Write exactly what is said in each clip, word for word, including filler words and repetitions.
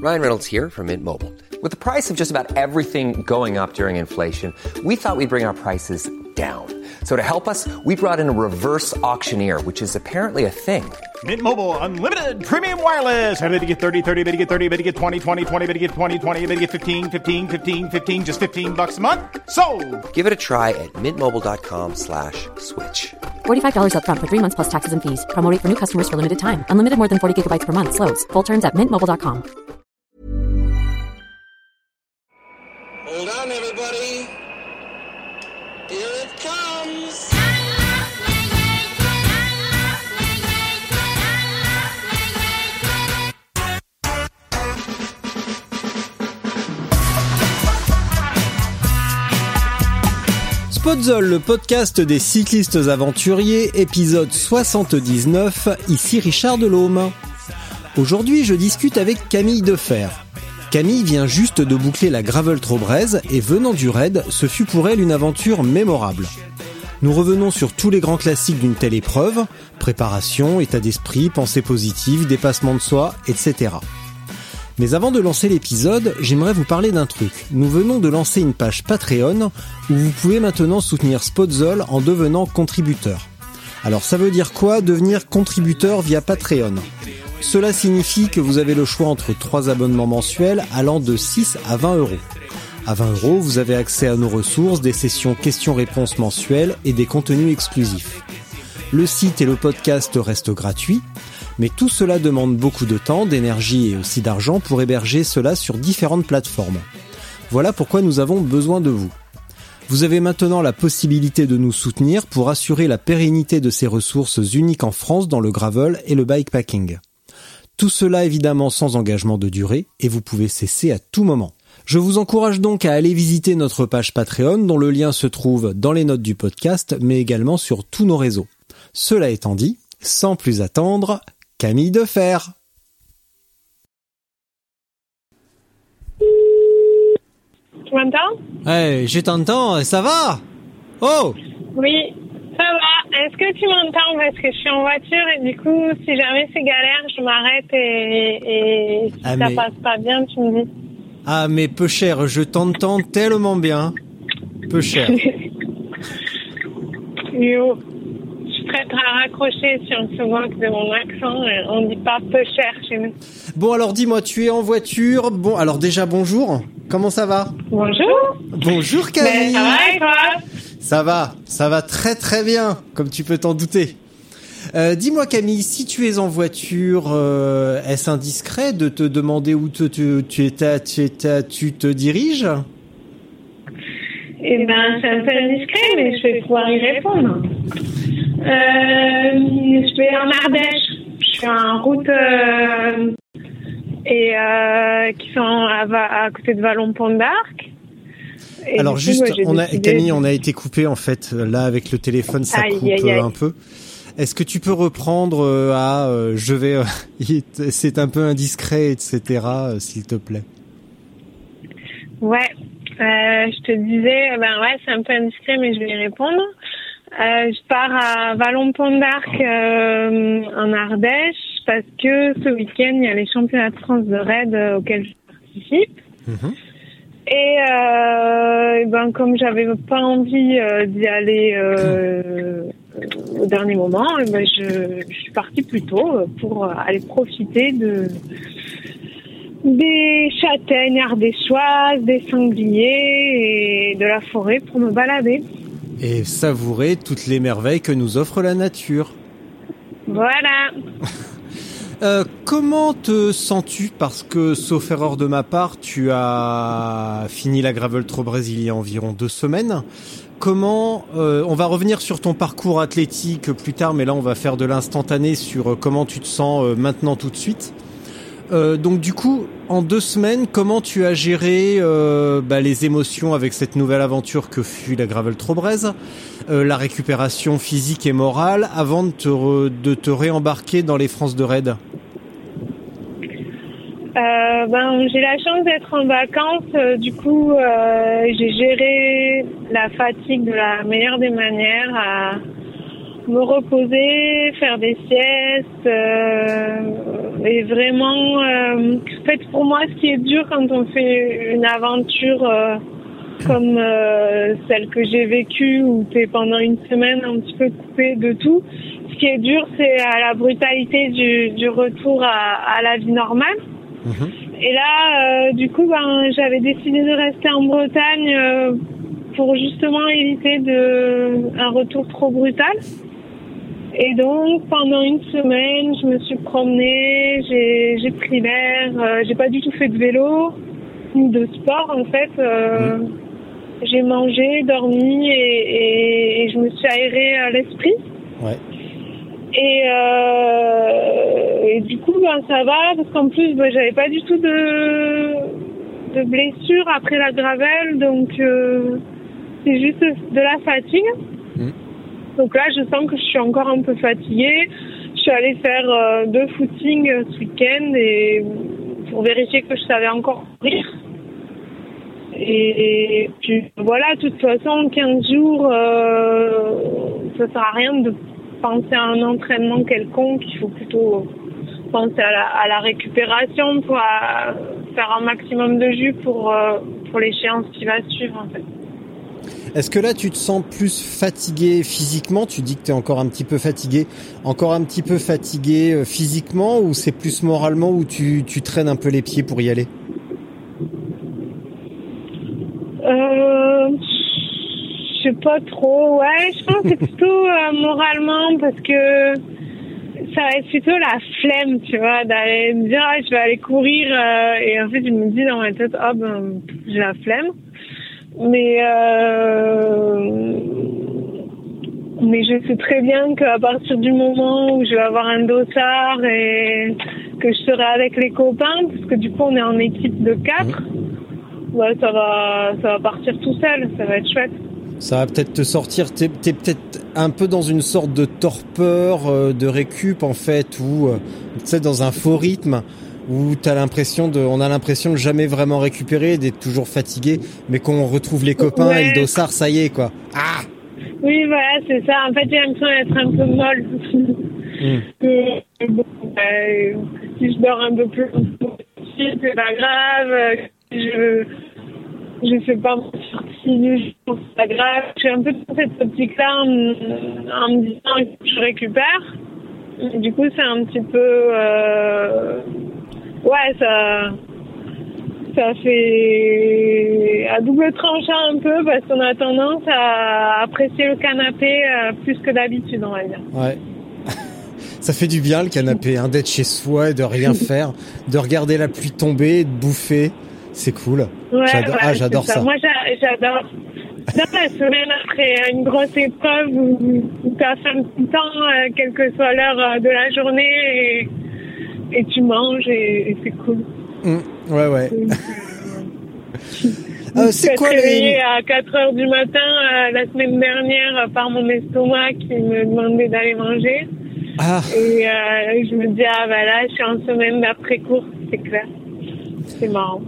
Ryan Reynolds here from Mint Mobile. With the price of just about everything going up during inflation, we thought we'd bring our prices down. So to help us, we brought in a reverse auctioneer, which is apparently a thing. Mint Mobile Unlimited Premium Wireless. How to get thirty, thirty, how to get thirty, how to get twenty, twenty, twenty, how to get twenty, twenty, how to get fifteen, fifteen, fifteen, fifteen, just fifteen bucks a month? Sold! Give it a try at mintmobile.com slash switch. forty-five dollars up front for three months plus taxes and fees. Promo rate for new customers for limited time. Unlimited more than forty gigabytes per month. Slows full terms at mint mobile dot com. Hold on, everybody. Here it comes. Spotzol, le podcast des cyclistes aventuriers, épisode soixante-dix-neuf, ici Richard Delhomme. Aujourd'hui, je discute avec Camille Defer. Camille vient juste de boucler la Gravel Trobrez et venant du raid, ce fut pour elle une aventure mémorable. Nous revenons sur tous les grands classiques d'une telle épreuve, préparation, état d'esprit, pensée positive, dépassement de soi, et cetera. Mais avant de lancer l'épisode, j'aimerais vous parler d'un truc. Nous venons de lancer une page Patreon où vous pouvez maintenant soutenir Spotzol en devenant contributeur. Alors ça veut dire quoi, devenir contributeur via Patreon ? Cela signifie que vous avez le choix entre trois abonnements mensuels allant de six à vingt euros. À vingt euros, vous avez accès à nos ressources, des sessions questions-réponses mensuelles et des contenus exclusifs. Le site et le podcast restent gratuits, mais tout cela demande beaucoup de temps, d'énergie et aussi d'argent pour héberger cela sur différentes plateformes. Voilà pourquoi nous avons besoin de vous. Vous avez maintenant la possibilité de nous soutenir pour assurer la pérennité de ces ressources uniques en France dans le gravel et le bikepacking. Tout cela évidemment sans engagement de durée et vous pouvez cesser à tout moment. Je vous encourage donc à aller visiter notre page Patreon dont le lien se trouve dans les notes du podcast mais également sur tous nos réseaux. Cela étant dit, sans plus attendre, Camille Defer. Tu m'entends ? Hey, je t'entends, ça va ? Oh ! Oui, ça va. Est-ce que tu m'entends ? Parce que je suis en voiture et du coup, si jamais c'est galère, je m'arrête et, et si ah, ça mais... passe pas bien, tu me dis. Ah mais peu cher, je t'entends tellement bien. Peu cher. Yo, je suis prête à raccrocher si on se moque de mon accent. On dit pas peu cher chez nous. Bon alors dis-moi, tu es en voiture. Bon alors déjà bonjour. Comment ça va ? Bonjour. Bonjour Camille. Ben, ça va et toi ? Ça va, ça va très très bien, comme tu peux t'en douter. Euh, dis-moi Camille, si tu es en voiture, euh, est-ce indiscret de te demander où te, tu, tu, es, tu, es, tu te diriges ? Eh ben, c'est un peu indiscret, mais je vais pouvoir y répondre. Euh, je vais en Ardèche. Je suis en route euh, et euh, qui sont à, à côté de Vallon-Pont d'Arc. Et alors coup, juste, moi, on a, décidé... Camille, on a été coupé en fait. Là avec le téléphone, ça aïe, coupe aïe, aïe. un peu. Est-ce que tu peux reprendre euh, à euh, je vais euh, c'est un peu indiscret, et cetera euh, s'il te plaît. Ouais, euh, je te disais, ben ouais, c'est un peu indiscret, mais je vais y répondre. Euh, je pars à Vallon-Pont d'Arc euh, en Ardèche parce que ce week-end il y a les championnats de France de raid euh, auxquels je participe. Mmh. Et, euh, et ben comme j'avais pas envie euh, d'y aller euh, au dernier moment, et ben je, je suis partie plus tôt pour aller profiter de des châtaignes ardéchoises, des sangliers et de la forêt pour me balader. Et savourer toutes les merveilles que nous offre la nature. Voilà. Euh, comment te sens-tu ? Parce que, sauf erreur de ma part, tu as fini la Gravel Trobrez il y a environ deux semaines. Comment euh, on va revenir sur ton parcours athlétique plus tard, mais là on va faire de l'instantané sur euh, comment tu te sens euh, maintenant tout de suite. Euh, donc du coup, en deux semaines, comment tu as géré euh, bah, les émotions avec cette nouvelle aventure que fut la Gravel Trobrez, euh, la récupération physique et morale, avant de te, re, de te réembarquer dans les France de raid ? Euh, ben, j'ai la chance d'être en vacances, euh, du coup euh, j'ai géré la fatigue de la meilleure des manières, à me reposer, faire des siestes, euh, et vraiment, euh, en fait, pour moi, ce qui est dur quand on fait une aventure euh, comme euh, celle que j'ai vécue, où t'es pendant une semaine un petit peu coupé de tout, ce qui est dur, c'est à la brutalité du, du retour à, à la vie normale. Mmh. Et là, euh, du coup, ben, j'avais décidé de rester en Bretagne euh, pour justement éviter de un retour trop brutal. Et donc, pendant une semaine, je me suis promenée, j'ai, j'ai pris l'air, euh, j'ai pas du tout fait de vélo, ni de sport, en fait. Euh, mmh. J'ai mangé, dormi et, et, et je me suis aérée à l'esprit. Ouais. Et, euh, et du coup, ben, ça va, parce qu'en plus, ben, j'avais pas du tout de, de blessure après la gravelle, donc euh, c'est juste de la fatigue. Mmh. Donc là, je sens que je suis encore un peu fatiguée. Je suis allée faire euh, deux footings euh, ce week-end et pour vérifier que je savais encore courir. Et, et puis voilà, de toute façon, quinze jours, euh, ça sert à rien de penser à un entraînement quelconque. Il faut plutôt penser à la, à la récupération pour à, faire un maximum de jus pour, euh, pour l'échéance qui va suivre, en fait. Est-ce que là, tu te sens plus fatigué physiquement ? Tu dis que tu es encore un petit peu fatigué. Encore un petit peu fatigué euh, physiquement, ou c'est plus moralement où tu, tu traînes un peu les pieds pour y aller ? Euh, je sais pas trop. Ouais, je pense que c'est plutôt euh, moralement, parce que ça va être plutôt la flemme, tu vois, d'aller me dire ah, je vais aller courir euh, et en fait je me dis dans ma tête ah ben j'ai la flemme. Mais euh, mais je sais très bien qu'à partir du moment où je vais avoir un dossard et que je serai avec les copains, parce que du coup on est en équipe de quatre, mmh. ouais, ça va ça va partir tout seul, ça va être chouette. Ça va peut-être te sortir, t'es, t'es peut-être un peu dans une sorte de torpeur, euh, de récup en fait, ou euh, tu sais, dans un faux rythme, où t'as l'impression de, on a l'impression de jamais vraiment récupérer, d'être toujours fatigué, mais qu'on retrouve les copains ouais. et le dossard, ça y est quoi. Ah. Oui, voilà, c'est ça. En fait, j'ai l'impression d'être un peu molle. Mm. que, bon, euh, si je dors un peu plus, c'est pas grave. Je je fais pas mon sortie du jour, c'est pas grave. Je suis un peu dans cette optique-là en, en me disant que je récupère. Et du coup, c'est un petit peu... Euh, ouais, ça... Ça fait à double tranchant un peu, parce qu'on a tendance à apprécier le canapé euh, plus que d'habitude, on va dire. Ouais. Ça fait du bien le canapé, hein, d'être chez soi et de rien faire, de regarder la pluie tomber et de bouffer. C'est cool. Ouais, j'adore, ouais, ah, j'adore ça. ça. Moi, j'adore. Dans la semaine après une grosse épreuve où, où tu as fait un petit temps, euh, quelle que soit l'heure de la journée, et, et tu manges et, et c'est cool. Mmh, ouais, ouais. euh, c'est quoi réveillée les... à quatre heures du matin euh, la semaine dernière par mon estomac qui me demandait d'aller manger. Ah. Et euh, je me dis, ah bah là, je suis en semaine d'après-course, c'est clair. C'est marrant.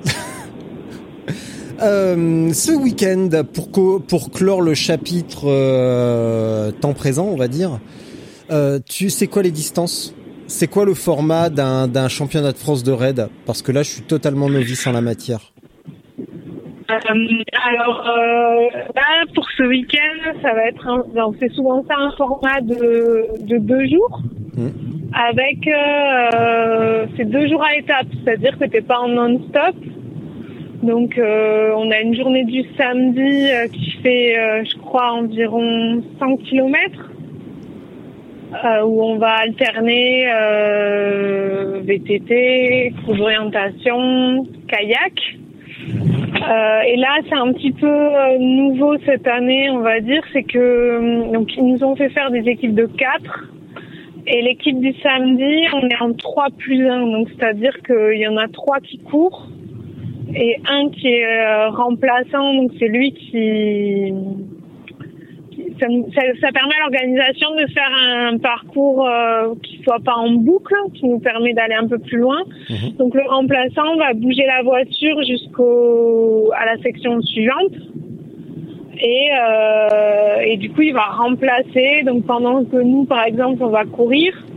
Euh, ce week-end, pour, co- pour clore le chapitre euh, temps présent, on va dire, euh, tu sais quoi les distances ? C'est quoi le format d'un, d'un championnat de France de raid ? Parce que là, je suis totalement novice en la matière. Euh, alors, euh, là, pour ce week-end, ça va être, un, donc c'est souvent ça, un format de, de deux jours. Mmh. Avec, euh, c'est deux jours à étapes, c'est-à-dire que t'es pas en non-stop. Donc, euh, on a une journée du samedi euh, qui fait, euh, je crois, environ cent kilomètres, euh, où on va alterner euh, V T T, course d'orientation, kayak. Euh, et là, c'est un petit peu euh, nouveau cette année, on va dire, c'est que donc ils nous ont fait faire des équipes de quatre. Et l'équipe du samedi, on est en trois plus un, donc c'est-à-dire qu'il y en a trois qui courent. Et un qui est euh, remplaçant, donc c'est lui qui... qui ça, ça, ça permet à l'organisation de faire un parcours euh, qui soit pas en boucle, qui nous permet d'aller un peu plus loin. Mmh. Donc le remplaçant va bouger la voiture jusqu'au à la section suivante. Et, euh, et du coup, il va remplacer. Donc pendant que nous, par exemple, on va courir,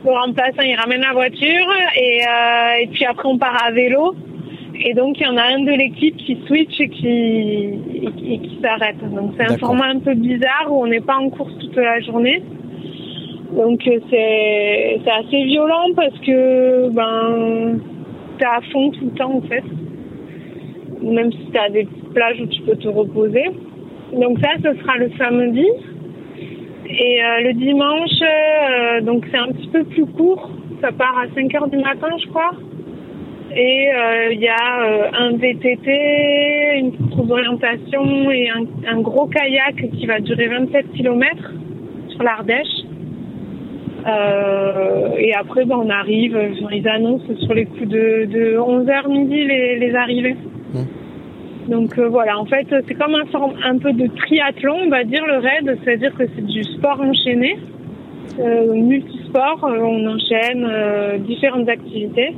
Le remplaçant, il ramène la voiture et, euh, et puis après, on part à vélo. Et donc, il y en a un de l'équipe qui switch et qui, et, et qui s'arrête. Donc, c'est un D'accord. format un peu bizarre où on n'est pas en course toute la journée. Donc, c'est, c'est assez violent parce que ben, t'es à fond tout le temps, en fait. Même si t'as des plages où tu peux te reposer. Donc, ça, ce sera le samedi. Et euh, le dimanche, euh, donc c'est un petit peu plus court. Ça part à cinq heures du matin, je crois. Et il euh, y a euh, un V T T, une course d'orientation et un, un gros kayak qui va durer vingt-sept kilomètres sur l'Ardèche. Euh, et après, ben, on arrive, ils annoncent sur les coups de, de onze heures midi les, les arrivées. Mmh. Donc euh, voilà, en fait, c'est comme un, forme, un peu de triathlon, on va dire, le raid, c'est-à-dire que c'est du sport enchaîné, euh, multisport, euh, on enchaîne euh, différentes activités.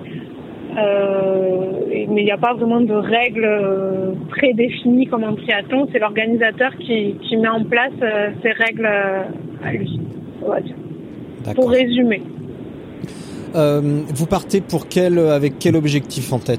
Euh, mais il n'y a pas vraiment de règles euh, prédéfinies comme en triathlon, c'est l'organisateur qui, qui met en place euh, ces règles euh, à lui, on va dire. D'accord. Pour résumer. Euh, vous partez pour quel, avec quel objectif en tête ?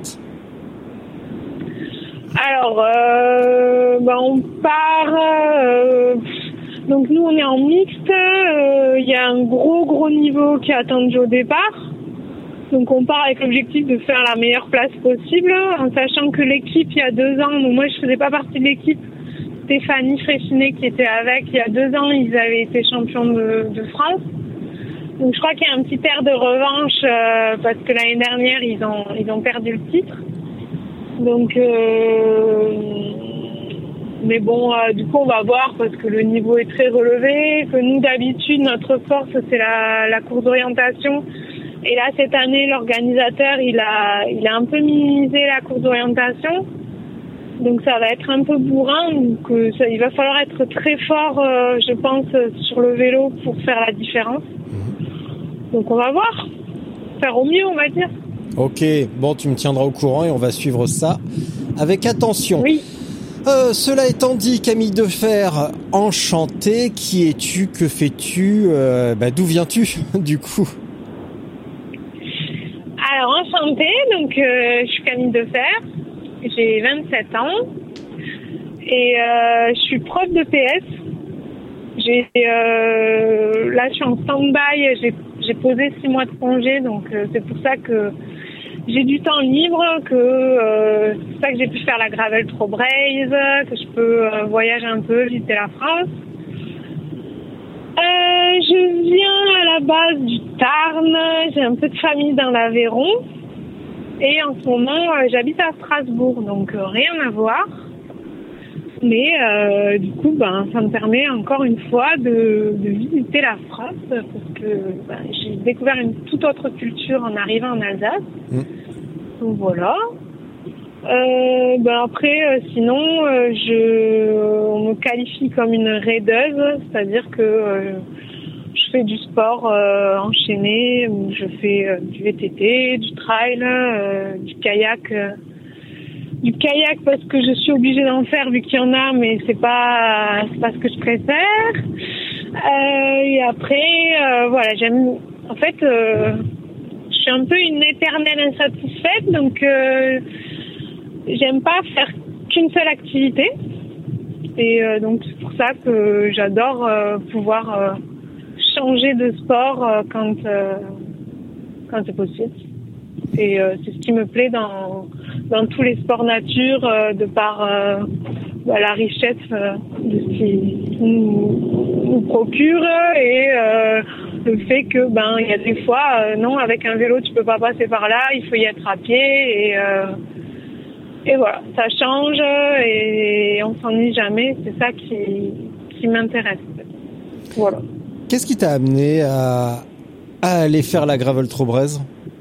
Alors, euh, ben on part. Euh, donc nous, on est en mixte. Il euh, y a un gros gros niveau qui est attendu au départ. Donc on part avec l'objectif de faire la meilleure place possible, en sachant que l'équipe, il y a deux ans, donc moi je faisais pas partie de l'équipe. Stéphanie Fréchinet qui était avec, il y a deux ans, ils avaient été champions de, de France. Donc je crois qu'il y a un petit air de revanche euh, parce que l'année dernière ils ont ils ont perdu le titre. Donc euh, mais bon euh, du coup on va voir parce que le niveau est très relevé, que nous d'habitude notre force c'est la, la course d'orientation. Et là cette année l'organisateur il a il a un peu minimisé la course d'orientation. Donc ça va être un peu bourrin, donc euh, ça, il va falloir être très fort euh, je pense sur le vélo pour faire la différence. Donc on va voir, faire au mieux on va dire. Ok, bon tu me tiendras au courant et on va suivre ça avec attention. Oui. Euh, cela étant dit, Camille Defer, enchantée, qui es-tu, que fais-tu, euh, bah, d'où viens-tu du coup? Alors enchantée, donc euh, je suis Camille Defer, j'ai vingt-sept ans et euh, je suis prof de P S. J'ai, euh, là je suis en stand-by, j'ai, j'ai posé six mois de congé, donc euh, c'est pour ça que j'ai du temps libre, que euh, c'est pour ça que j'ai pu faire la Gravel Trob Race, que je peux euh, voyager un peu, visiter la France. Euh, je viens à la base du Tarn, j'ai un peu de famille dans l'Aveyron et en ce moment euh, j'habite à Strasbourg, donc euh, rien à voir. Mais euh, du coup, ben, ça me permet encore une fois de, de visiter la France parce que ben, j'ai découvert une toute autre culture en arrivant en Alsace. Mmh. Donc voilà. Euh, ben après, euh, sinon, euh, je, on me qualifie comme une raideuse, c'est-à-dire que euh, je fais du sport euh, enchaîné, où je fais euh, du V T T, du trail, euh, du kayak. Euh, Du kayak parce que je suis obligée d'en faire vu qu'il y en a, mais c'est pas c'est pas ce que je préfère. Euh, et après, euh, voilà, j'aime. En fait, euh, je suis un peu une éternelle insatisfaite, donc euh, j'aime pas faire qu'une seule activité. Et euh, donc c'est pour ça que j'adore euh, pouvoir euh, changer de sport euh, quand euh, quand c'est possible. Et euh, c'est ce qui me plaît dans dans tous les sports nature, euh, de par euh, bah, la richesse euh, de ce qui nous, nous procure et euh, le fait que ben il y a des fois euh, non avec un vélo tu peux pas passer par là, il faut y être à pied et euh, et voilà, ça change et on s'ennuie jamais, c'est ça qui qui m'intéresse. Voilà. Qu'est-ce qui t'a amené à à aller faire la Gravel Trob Race?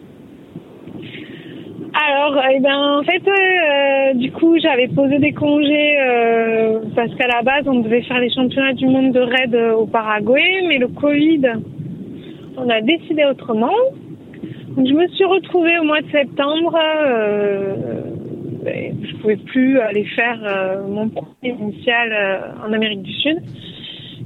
Alors, eh ben, en fait, euh, du coup, j'avais posé des congés euh, parce qu'à la base, on devait faire les championnats du monde de raid au Paraguay, mais le Covid, on a décidé autrement. Donc, je me suis retrouvée au mois de septembre. Euh, je ne pouvais plus aller faire euh, mon premier initial euh, en Amérique du Sud.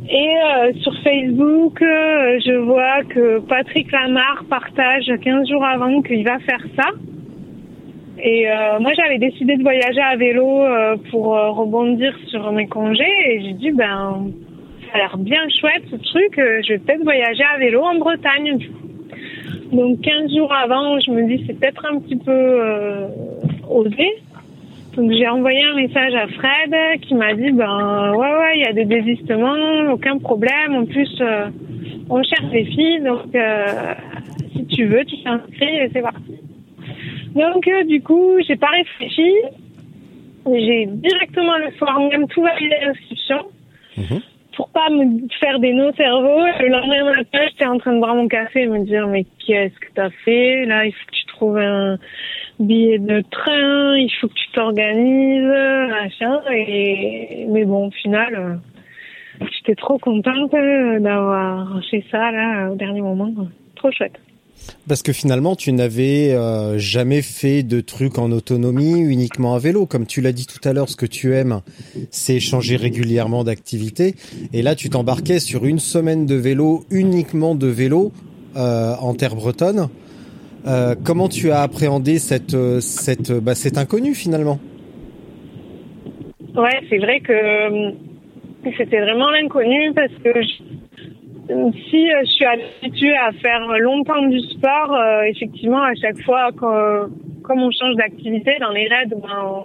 Et euh, sur Facebook, euh, je vois que Patrick Lamarre partage quinze jours avant qu'il va faire ça. Et euh, moi, j'avais décidé de voyager à vélo euh, pour euh, rebondir sur mes congés. Et j'ai dit, ben, ça a l'air bien chouette ce truc. Euh, je vais peut-être voyager à vélo en Bretagne. Du coup. Donc quinze jours avant, je me dis, c'est peut-être un petit peu euh, osé. Donc j'ai envoyé un message à Fred qui m'a dit, ben ouais, ouais, il y a des désistements, aucun problème. En plus, euh, on cherche des filles, donc euh, si tu veux, tu t'inscris et c'est parti. Donc, euh, du coup, j'ai pas réfléchi. J'ai directement le soir même tout validé l'inscription mmh. pour pas me faire des nœuds au cerveau. Le lendemain matin, j'étais en train de boire mon café et me dire, mais qu'est-ce que t'as fait? Là, il faut que tu trouves un billet de train, il faut que tu t'organises, machin. Et, mais bon, au final, euh, j'étais trop contente d'avoir fait ça, là, au dernier moment. Trop chouette. Parce que finalement, tu n'avais euh, jamais fait de trucs en autonomie, uniquement à vélo. Comme tu l'as dit tout à l'heure, ce que tu aimes, c'est changer régulièrement d'activité. Et là, tu t'embarquais sur une semaine de vélo, uniquement de vélo, euh, en terre bretonne. Euh, comment tu as appréhendé cette, cette, bah, cet inconnu finalement? Ouais, c'est vrai que c'était vraiment l'inconnu parce que je... Si euh, je suis habituée à faire longtemps du sport, euh, effectivement, à chaque fois, quand, comme on change d'activité dans les raids, ben,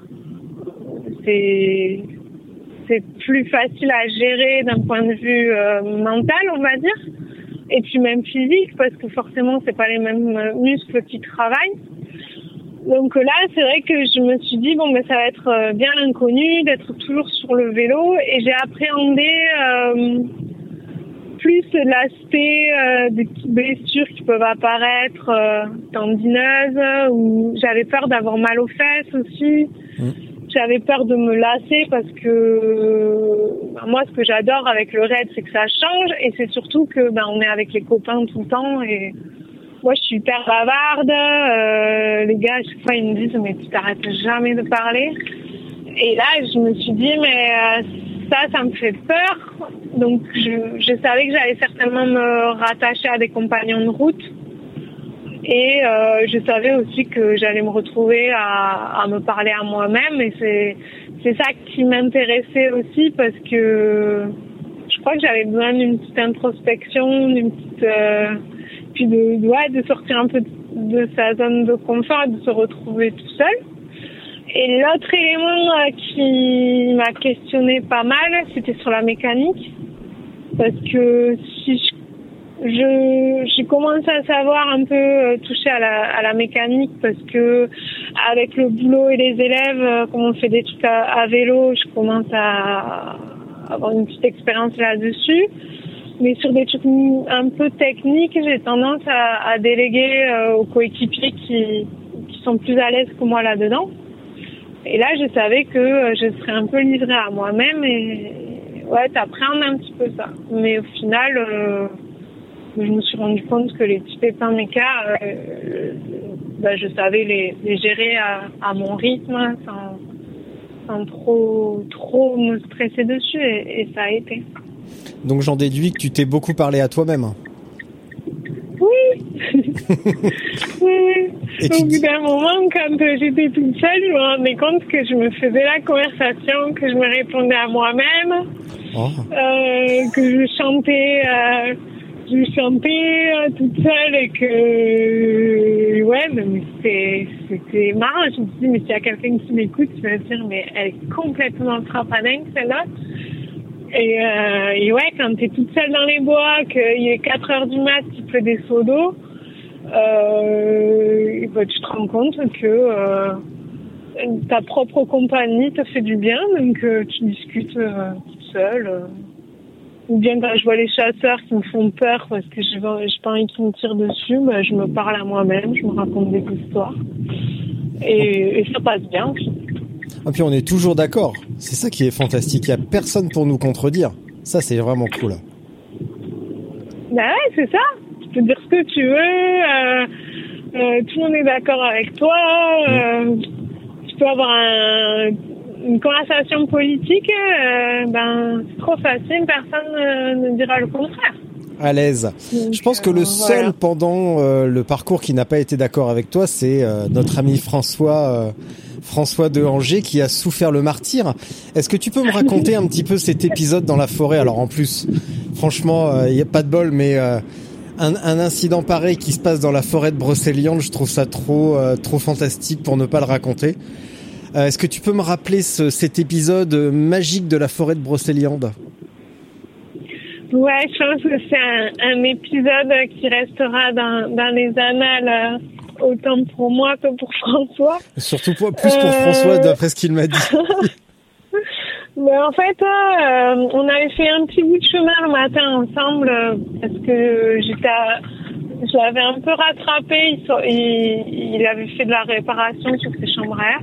c'est, c'est plus facile à gérer d'un point de vue euh, mental, on va dire, et puis même physique, parce que forcément, c'est pas les mêmes muscles qui travaillent. Donc là, c'est vrai que je me suis dit, bon, ben, ça va être bien l'inconnu, d'être toujours sur le vélo, et j'ai appréhendé... Euh, plus l'aspect euh, des petites blessures qui peuvent apparaître euh, tendineuses, ou j'avais peur d'avoir mal aux fesses aussi. Mmh. J'avais peur de me lasser parce que ben, moi, ce que j'adore avec le raid, c'est que ça change et c'est surtout que ben on est avec les copains tout le temps et moi, je suis hyper bavarde. Euh, les gars, à chaque fois, ils me disent mais tu t'arrêtes jamais de parler. Et là, je me suis dit mais euh, ça, ça me fait peur. Donc, je, je savais que j'allais certainement me rattacher à des compagnons de route. Et euh, je savais aussi que j'allais me retrouver à, à me parler à moi-même. Et c'est, c'est ça qui m'intéressait aussi parce que je crois que j'avais besoin d'une petite introspection, d'une petite... Euh, puis de, de, ouais, de sortir un peu de, de sa zone de confort et de se retrouver tout seul. Et l'autre élément euh, qui m'a questionné pas mal, c'était sur la mécanique. Parce que si je, je j'ai commencé à savoir un peu euh, toucher à la, à la mécanique parce que avec le boulot et les élèves, euh, comme on fait des trucs à, à vélo, je commence à avoir une petite expérience là-dessus. Mais sur des trucs un peu techniques, j'ai tendance à, à déléguer euh, aux coéquipiers qui, qui sont plus à l'aise que moi là-dedans. Et là, je savais que euh, je serais un peu livrée à moi-même et ouais, t'appréhendes un petit peu ça. Mais au final, euh, je me suis rendu compte que les petits pépins méca, euh, bah, je savais les, les gérer à, à mon rythme sans, sans trop, trop me stresser dessus et, et ça a été. Donc j'en déduis que tu t'es beaucoup parlé à toi-même. Oui. Oui. Et Au bout tu... d'un moment, quand j'étais toute seule, je me rendais compte que je me faisais la conversation, que je me répondais à moi-même, oh. euh, que je chantais, euh, je chantais euh, toute seule et que, ouais, mais c'était, c'était marrant. Je me suis dit, mais s'il y a quelqu'un qui m'écoute, tu vas dire, mais elle est complètement frappadaine, celle-là. Et, euh, et ouais, quand t'es toute seule dans les bois, qu'il est quatre heures du mat, qu'il pleut des seaux d'eau, euh, bah, tu te rends compte que euh, ta propre compagnie te fait du bien, donc euh, tu discutes euh, toute seule. Euh. Ou bien quand je vois les chasseurs qui me font peur parce que j'ai pas envie qu'ils me tirent dessus, bah, je me parle à moi-même, je me raconte des histoires. Et, et ça passe bien. Et puis on est toujours d'accord. C'est ça qui est fantastique. Il n'y a personne pour nous contredire. Ça, c'est vraiment cool. Bah ouais, c'est ça. Tu peux dire ce que tu veux. Euh, euh, tout le monde est d'accord avec toi. Euh, mmh. Tu peux avoir un, une conversation politique, euh, ben, c'est trop facile, personne euh, ne dira le contraire. À l'aise. Donc, je pense que le euh, seul voilà. pendant euh, le parcours qui n'a pas été d'accord avec toi, c'est euh, notre ami François euh, François de Angers qui a souffert le martyre. Est-ce que tu peux me raconter un petit peu cet épisode dans la forêt? Alors en plus, franchement, il euh, y a pas de bol, mais euh, un, un incident pareil qui se passe dans la forêt de Brocéliande, je trouve ça trop euh, trop fantastique pour ne pas le raconter. Euh, est-ce que tu peux me rappeler ce, cet épisode magique de la forêt de Brocéliande? Ouais, je pense que c'est un, un épisode qui restera dans, dans les annales, euh, autant pour moi que pour François. Surtout pour, plus pour euh... François, d'après ce qu'il m'a dit. Mais en fait, euh, on avait fait un petit bout de chemin le matin ensemble, euh, parce que j'étais, à, je l'avais un peu rattrapé, il, il, il avait fait de la réparation sur ses chambres à air.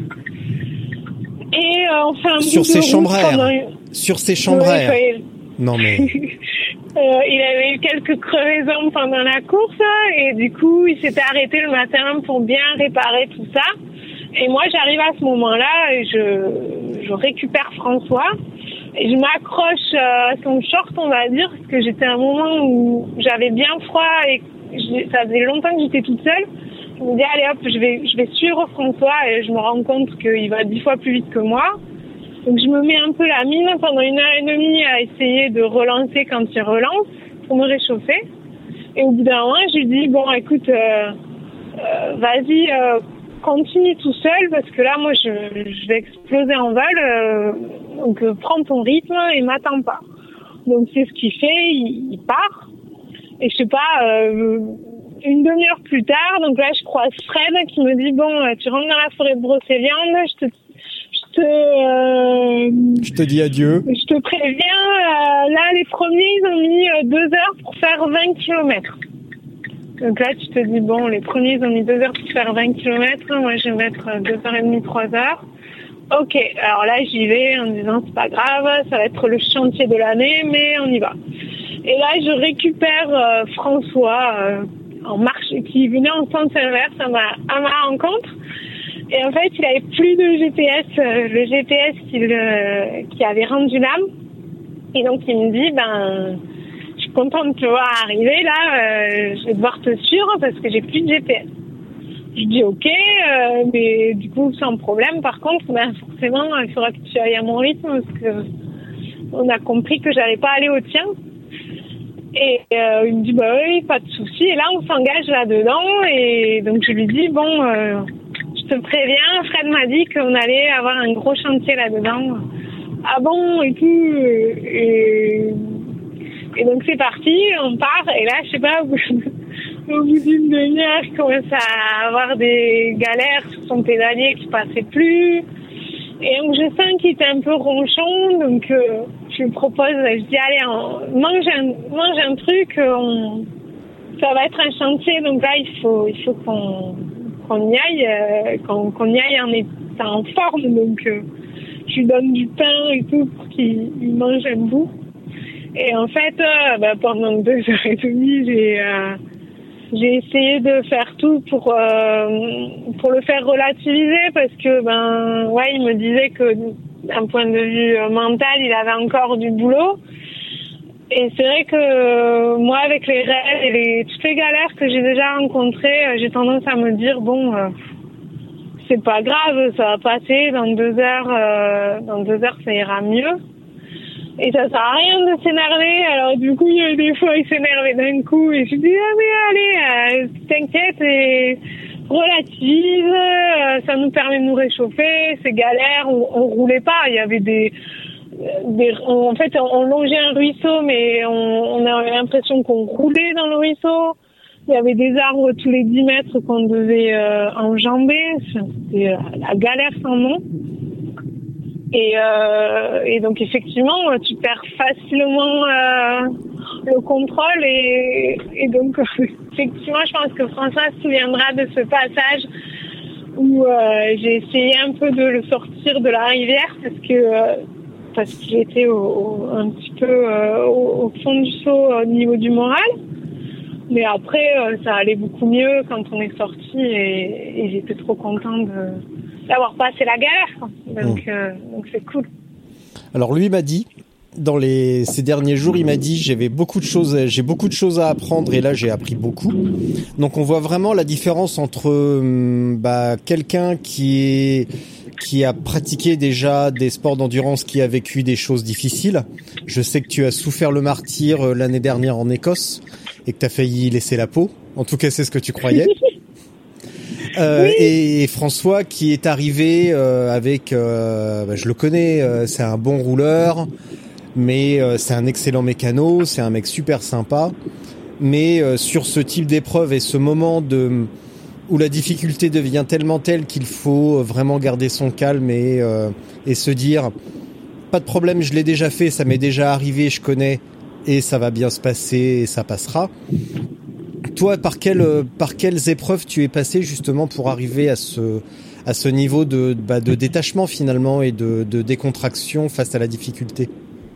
Et euh, on fait un sur bout ses de chambres à air. Une... Sur ses chambres à air. Ouais, non mais... euh, il avait eu quelques crevaisons pendant la course et du coup il s'était arrêté le matin pour bien réparer tout ça. Et moi j'arrive à ce moment-là et je, je récupère François et je m'accroche à son short, on va dire, parce que j'étais à un moment où j'avais bien froid et ça faisait longtemps que j'étais toute seule. Je me dis allez hop, je vais, je vais suivre François et je me rends compte qu'il va dix fois plus vite que moi. Donc je me mets un peu la mine pendant une heure et demie à essayer de relancer quand il relance pour me réchauffer. Et au bout d'un moment, je lui dis bon écoute, euh, euh, vas-y, euh, continue tout seul parce que là moi je, je vais exploser en vol. Euh, donc euh, prends ton rythme et m'attends pas. Donc c'est ce qu'il fait, il, il part. Et je sais pas, euh, une demi-heure plus tard, donc là je croise Fred qui me dit bon tu rentres dans la forêt de Brocéliande, je te Je te, euh, je te dis adieu. Je te préviens, euh, là, les premiers, ils ont mis euh, deux heures pour faire vingt kilomètres. Donc là, tu te dis, bon, les premiers, ils ont mis deux heures pour faire vingt kilomètres. Moi, je vais mettre deux heures et demie, trois heures. Ok, alors là, j'y vais en me disant, c'est pas grave, ça va être le chantier de l'année, mais on y va. Et là, je récupère euh, François euh, en marche, qui venait en sens inverse à ma, à ma rencontre. Et en fait, il avait plus de G P S, euh, le G P S qu'il, euh, qui avait rendu l'âme. Et donc, il me dit, ben, je suis contente de te voir arriver, là, euh, je vais devoir te suivre parce que j'ai plus de G P S. Je dis, ok, euh, mais du coup, sans problème. Par contre, ben, forcément, il faudra que tu ailles à mon rythme parce que on a compris que j'allais pas aller au tien. Et euh, il me dit, bah oui, pas de souci. Et là, on s'engage là-dedans. Et donc, je lui dis, bon... Euh, je te préviens, Fred m'a dit qu'on allait avoir un gros chantier là-dedans. Ah bon, et tout. Et, et donc c'est parti, on part. Et là, je sais pas, au bout, au bout d'une demi-heure, je commence à avoir des galères sur son pédalier qui passait plus. Et donc je sens qu'il était un peu ronchon. Donc euh, je lui propose, je dis, allez, on, mange, un, mange un truc. On, ça va être un chantier. Donc là, il faut, il faut qu'on... qu'on y aille, euh, qu'on, qu'on y aille en étant en forme, donc euh, je lui donne du pain et tout pour qu'il il mange un bout. Et en fait, euh, bah, pendant deux heures et demie, j'ai, euh, j'ai essayé de faire tout pour euh, pour le faire relativiser parce que ben ouais, il me disait que d'un point de vue mental, il avait encore du boulot. Et c'est vrai que euh, moi, avec les rêves et les, toutes les galères que j'ai déjà rencontrées, euh, j'ai tendance à me dire, bon, euh, c'est pas grave, ça va passer, dans deux heures, euh, dans deux heures, ça ira mieux. Et ça sert à rien de s'énerver. Alors du coup, il y a des fois, il s'énervait d'un coup, et je dis, ah mais allez, euh, t'inquiète, et relativise, euh, ça nous permet de nous réchauffer, c'est galère, on, on roulait pas, il y avait des... Des, on, en fait, on longeait un ruisseau, mais on, on avait l'impression qu'on roulait dans le ruisseau. Il y avait des arbres tous les dix mètres qu'on devait euh, enjamber. C'était euh, la galère sans nom. Et, euh, et donc, effectivement, tu perds facilement euh, le contrôle. Et, et donc, effectivement, je pense que François se souviendra de ce passage où euh, j'ai essayé un peu de le sortir de la rivière parce que... Euh, parce qu'il était au, au, un petit peu euh, au, au fond du seau au niveau du moral. Mais après, euh, ça allait beaucoup mieux quand on est sorti et, et j'étais trop contente de, d'avoir passé la galère, quoi. Donc, mmh. euh, donc c'est cool. Alors lui m'a dit, dans les ces derniers jours, il m'a dit j'avais beaucoup de choses, j'ai beaucoup de choses à apprendre et là j'ai appris beaucoup. Donc on voit vraiment la différence entre bah quelqu'un qui est qui a pratiqué déjà des sports d'endurance, qui a vécu des choses difficiles. Je sais que tu as souffert le martyre l'année dernière en Écosse et que tu as failli laisser la peau. En tout cas, c'est ce que tu croyais. Euh, oui. et, et François qui est arrivé euh, avec, euh, bah, je le connais, euh, c'est un bon rouleur, mais euh, c'est un excellent mécano, c'est un mec super sympa. Mais euh, sur ce type d'épreuve et ce moment de où la difficulté devient tellement telle qu'il faut vraiment garder son calme et, euh, et se dire pas de problème, je l'ai déjà fait, ça m'est déjà arrivé, je connais et ça va bien se passer et ça passera. Toi, par quelle, par quelles épreuves tu es passé justement pour arriver à ce, à ce niveau de, bah, de détachement finalement et de, de décontraction face à la difficulté?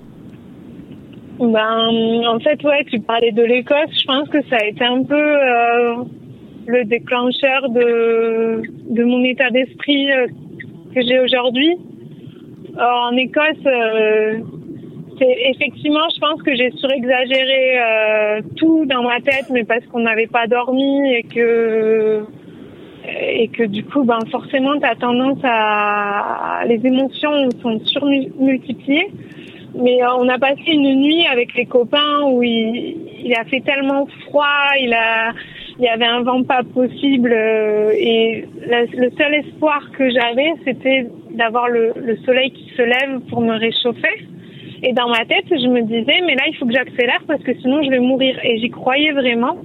Ben, en fait, ouais, tu parlais de l'Écosse. Je pense que ça a été un peu euh, le déclencheur de, de mon état d'esprit euh, que j'ai aujourd'hui. Alors, en Écosse, euh, c'est effectivement, je pense que j'ai surexagéré euh, tout dans ma tête, mais parce qu'on n'avait pas dormi et que et que du coup, ben forcément, t'as tendance à les émotions sont surmultipliées. Mais euh, on a passé une nuit avec les copains où il, il a fait tellement froid, il a, il y avait un vent pas possible euh, et la, le seul espoir que j'avais, c'était d'avoir le, le soleil qui se lève pour me réchauffer. Et dans ma tête, je me disais, mais là, il faut que j'accélère parce que sinon, je vais mourir. Et j'y croyais vraiment.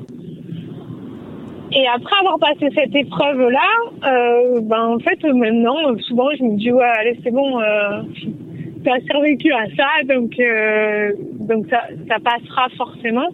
Et après avoir passé cette épreuve-là, euh, ben en fait, maintenant, souvent, je me dis, ouais, allez, c'est bon. Euh, t'as survécu à ça, donc euh, donc ça ça passera forcément.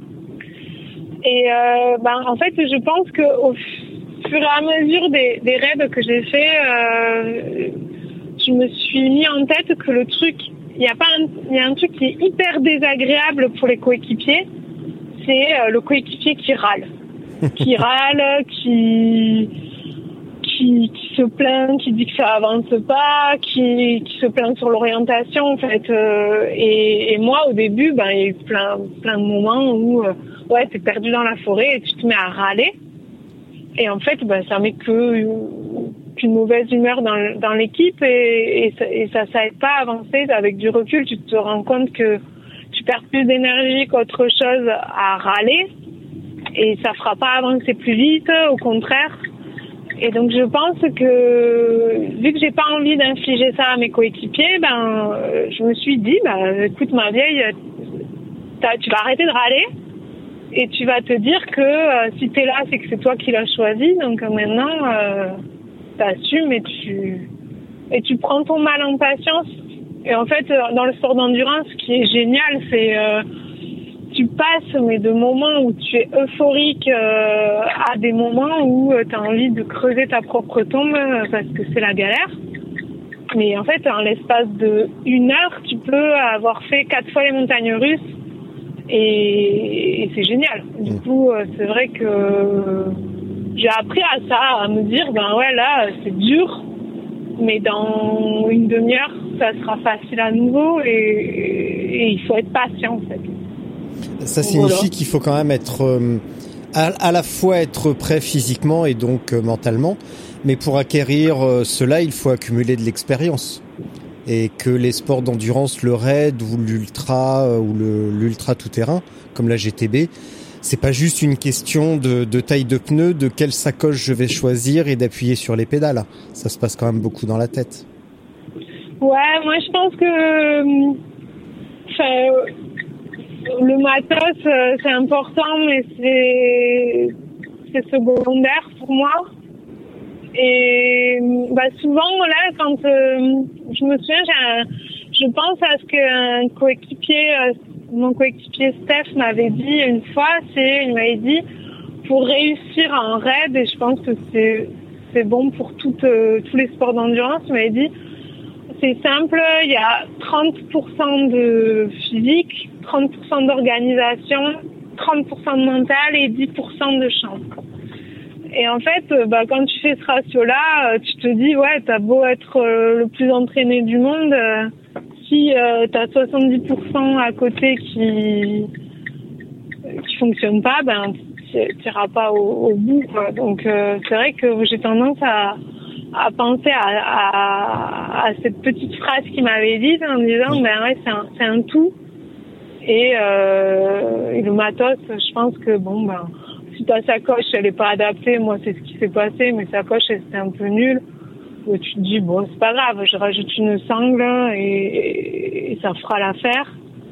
Et euh, ben en fait, je pense que au fur et à mesure des des raids que j'ai fait, euh, je me suis mis en tête que le truc, il y a pas un, il y a un truc qui est hyper désagréable pour les coéquipiers, c'est euh, le coéquipier qui râle, qui râle, qui Qui, qui se plaint, qui dit que ça avance pas, qui, qui se plaint sur l'orientation en fait. Euh, et, et moi au début, ben il y a eu plein, plein de moments où euh, ouais t'es perdu dans la forêt et tu te mets à râler. Et en fait, ben ça met que qu'une mauvaise humeur dans, dans l'équipe et, et, ça, et ça ça aide pas à avancer. Avec du recul, tu te rends compte que tu perds plus d'énergie qu'autre chose à râler et ça fera pas avancer plus vite. Au contraire. Et donc je pense que vu que j'ai pas envie d'infliger ça à mes coéquipiers, ben euh, je me suis dit bah écoute ma vieille, tu vas arrêter de râler et tu vas te dire que euh, si t'es là c'est que c'est toi qui l'as choisi, donc euh, maintenant euh, t'assumes et tu et tu prends ton mal en patience. Et en fait dans le sport d'endurance, ce qui est génial, c'est euh, tu passes mais de moments où tu es euphorique euh, à des moments où euh, tu as envie de creuser ta propre tombe euh, parce que c'est la galère. Mais en fait, en l'espace de une heure, tu peux avoir fait quatre fois les montagnes russes et, et c'est génial. Du coup, euh, c'est vrai que j'ai appris à ça, à me dire, ben ouais, là, c'est dur, mais dans une demi-heure, ça sera facile à nouveau et, et, et il faut être patient en fait. Ça signifie voilà. Qu'il faut quand même être euh, à, à la fois être prêt physiquement et donc euh, mentalement, mais pour acquérir euh, cela, il faut accumuler de l'expérience. Et que les sports d'endurance, le raid ou l'ultra euh, ou le, l'ultra tout-terrain, comme la G T B, c'est pas juste une question de, de taille de pneus, de quelle sacoche je vais choisir et d'appuyer sur les pédales. Ça se passe quand même beaucoup dans la tête. Ouais, moi je pense que enfin, le matos, euh, c'est important, mais c'est, c'est secondaire pour moi. Et bah, souvent, là, quand euh, je me souviens, j'ai un, je pense à ce qu'un coéquipier, euh, mon coéquipier Steph m'avait dit une fois, c'est, il m'avait dit, pour réussir en raid, et je pense que c'est, c'est bon pour toutes, euh, tous les sports d'endurance, il m'avait dit, c'est simple, il y a trente pour cent de physique, trente pour cent d'organisation, trente pour cent de mental et dix pour cent de chance. Et en fait, bah, quand tu fais ce ratio-là, tu te dis, ouais, t'as beau être euh, le plus entraîné du monde, euh, si euh, t'as soixante-dix pour cent à côté qui qui fonctionnent pas, ben t'iras pas au, au bout, quoi. Donc euh, c'est vrai que j'ai tendance à à penser à, à, à cette petite phrase qu'il m'avait dite en disant, ben ouais, c'est un, c'est un tout. Et, euh, et le matos, je pense que bon, ben si ta sacoche elle est pas adaptée, moi c'est ce qui s'est passé, mais sacoche elle c'était un peu nulle. Et tu te dis bon c'est pas grave, je rajoute une sangle et, et, et ça fera l'affaire.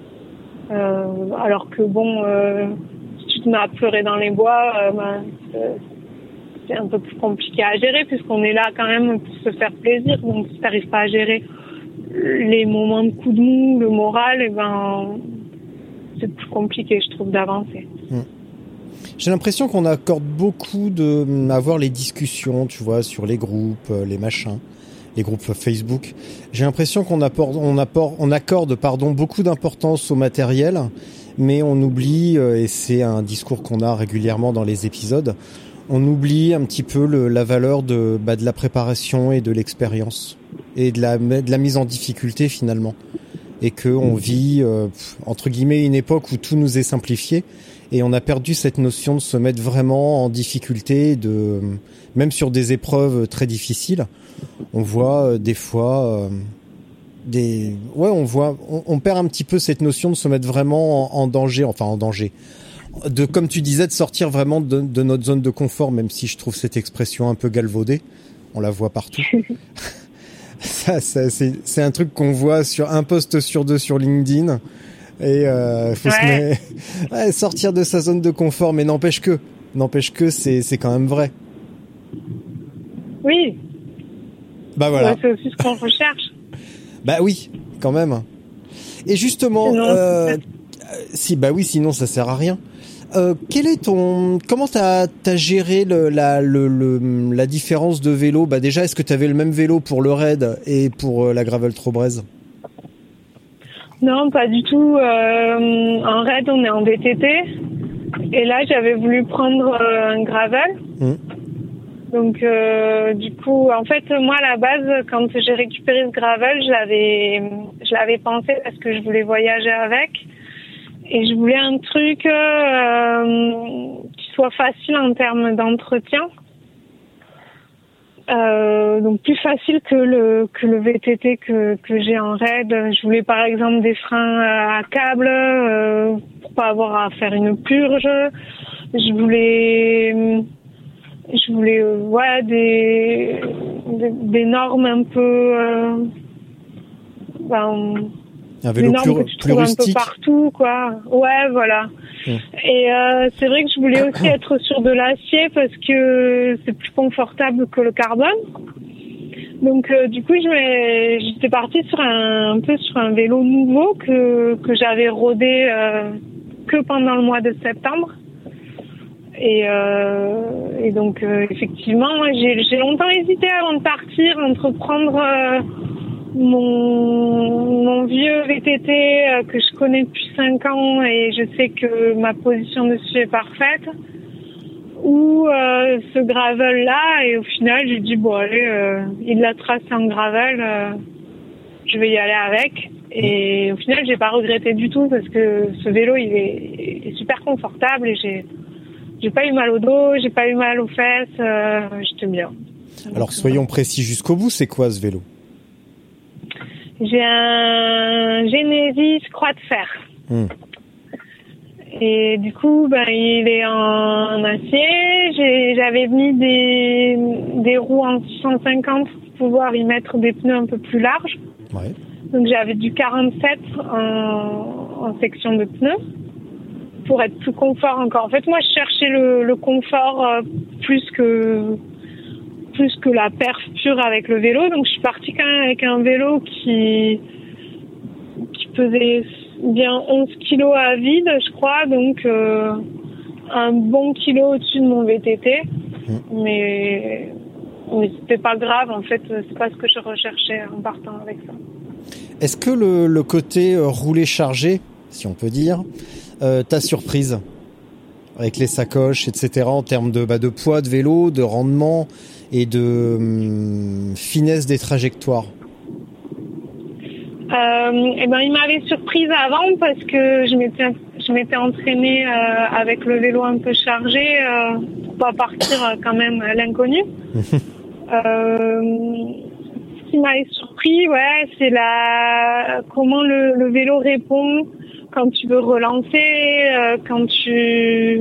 Euh, alors que bon, euh, si tu te mets à pleurer dans les bois, euh, ben, c'est, c'est un peu plus compliqué à gérer puisqu'on est là quand même pour se faire plaisir. Donc si t'arrives pas à gérer les moments de coup de mou, le moral, et ben c'est plus compliqué, je trouve, d'avancer. Mmh. J'ai l'impression qu'on accorde beaucoup de avoir les discussions, tu vois, sur les groupes, les machins, les groupes Facebook. J'ai l'impression qu'on apporte, on apporte, on accorde, pardon, beaucoup d'importance au matériel, mais on oublie, et c'est un discours qu'on a régulièrement dans les épisodes, on oublie un petit peu le, la valeur de, bah, de la préparation et de l'expérience et de la, de la mise en difficulté finalement. Et que on vit euh, entre guillemets une époque où tout nous est simplifié et on a perdu cette notion de se mettre vraiment en difficulté, de même sur des épreuves très difficiles. On voit euh, des fois euh, des ouais on voit on, on perd un petit peu cette notion de se mettre vraiment en, en danger, enfin en danger. De comme tu disais de sortir vraiment de, de notre zone de confort, même si je trouve cette expression un peu galvaudée, on la voit partout. Ça, ça c'est, c'est un truc qu'on voit sur un post sur deux sur LinkedIn. Et euh, faut ouais. se mettre, ouais, sortir de sa zone de confort, mais n'empêche que, n'empêche que c'est, c'est quand même vrai. Oui. Bah voilà. Ouais, c'est aussi ce qu'on recherche. Bah oui, quand même. Et justement, sinon, euh, si bah oui, sinon ça sert à rien. Euh, quel est ton, comment t'as, t'as géré le, la, le, le, la différence de vélo? Bah déjà, est-ce que t'avais le même vélo pour le raid et pour euh, la gravel Trobrez? Non, pas du tout. Euh, en raid, on est en V T T. Et là, j'avais voulu prendre euh, un gravel. Mmh. Donc, euh, du coup, en fait, moi, à la base, quand j'ai récupéré ce gravel, je l'avais, je l'avais pensé parce que je voulais voyager avec. Et je voulais un truc euh, qui soit facile en termes d'entretien. Euh, donc plus facile que le que le V T T que que j'ai en raid. Je voulais par exemple des freins à câble euh, pour pas avoir à faire une purge. Je voulais je voulais euh, ouais des, des des normes un peu euh, ben, un vélo plus, plus rustique. Un peu partout, quoi. Ouais, voilà. Mmh. Et euh, c'est vrai que je voulais aussi être sur de l'acier parce que c'est plus confortable que le carbone. Donc euh, du coup, je m'ai, j'étais partie sur un, un peu sur un vélo nouveau que que j'avais rodé euh, que pendant le mois de septembre. Et, euh, et donc euh, effectivement, j'ai, j'ai longtemps hésité avant de partir entre prendre euh, mon, mon vieux V T T euh, que je connais depuis cinq ans et je sais que ma position dessus est parfaite, ou euh, ce gravel là. Et au final j'ai dit bon allez, euh, il l'a tracé en gravel, euh, je vais y aller avec. Et au final j'ai pas regretté du tout parce que ce vélo il est, il est super confortable et j'ai j'ai pas eu mal au dos, j'ai pas eu mal aux fesses, euh, j'étais bien. Alors soyons précis jusqu'au bout, c'est quoi ce vélo? J'ai un Genesis Croix de Fer. Mmh. Et du coup, ben, il est en acier. J'ai, j'avais mis des, des roues en six cent cinquante pour pouvoir y mettre des pneus un peu plus larges. Ouais. Donc j'avais du quarante-sept en, en section de pneus pour être plus confort encore. En fait, moi, je cherchais le, le confort euh, plus que... plus que la perf pure avec le vélo. Donc je suis partie quand même avec un vélo qui qui pesait bien onze kilos à vide, je crois, donc euh, un bon kilo au-dessus de mon V T T. Mmh. Mais, mais c'était pas grave, en fait, c'est pas ce que je recherchais en partant avec ça. Est-ce que le, le côté euh, roulé chargé, si on peut dire, euh, t'a surprise? avec les sacoches, et cetera, en termes de, bah, de poids de vélo, de rendement et de hum, finesse des trajectoires? Euh, et ben, il m'avait surprise avant parce que je m'étais, je m'étais entraînée euh, avec le vélo un peu chargé euh, pour pas partir euh, quand même à l'inconnu. euh, ce qui m'avait surpris, ouais, c'est la comment le, le vélo répond quand tu veux relancer, euh, quand tu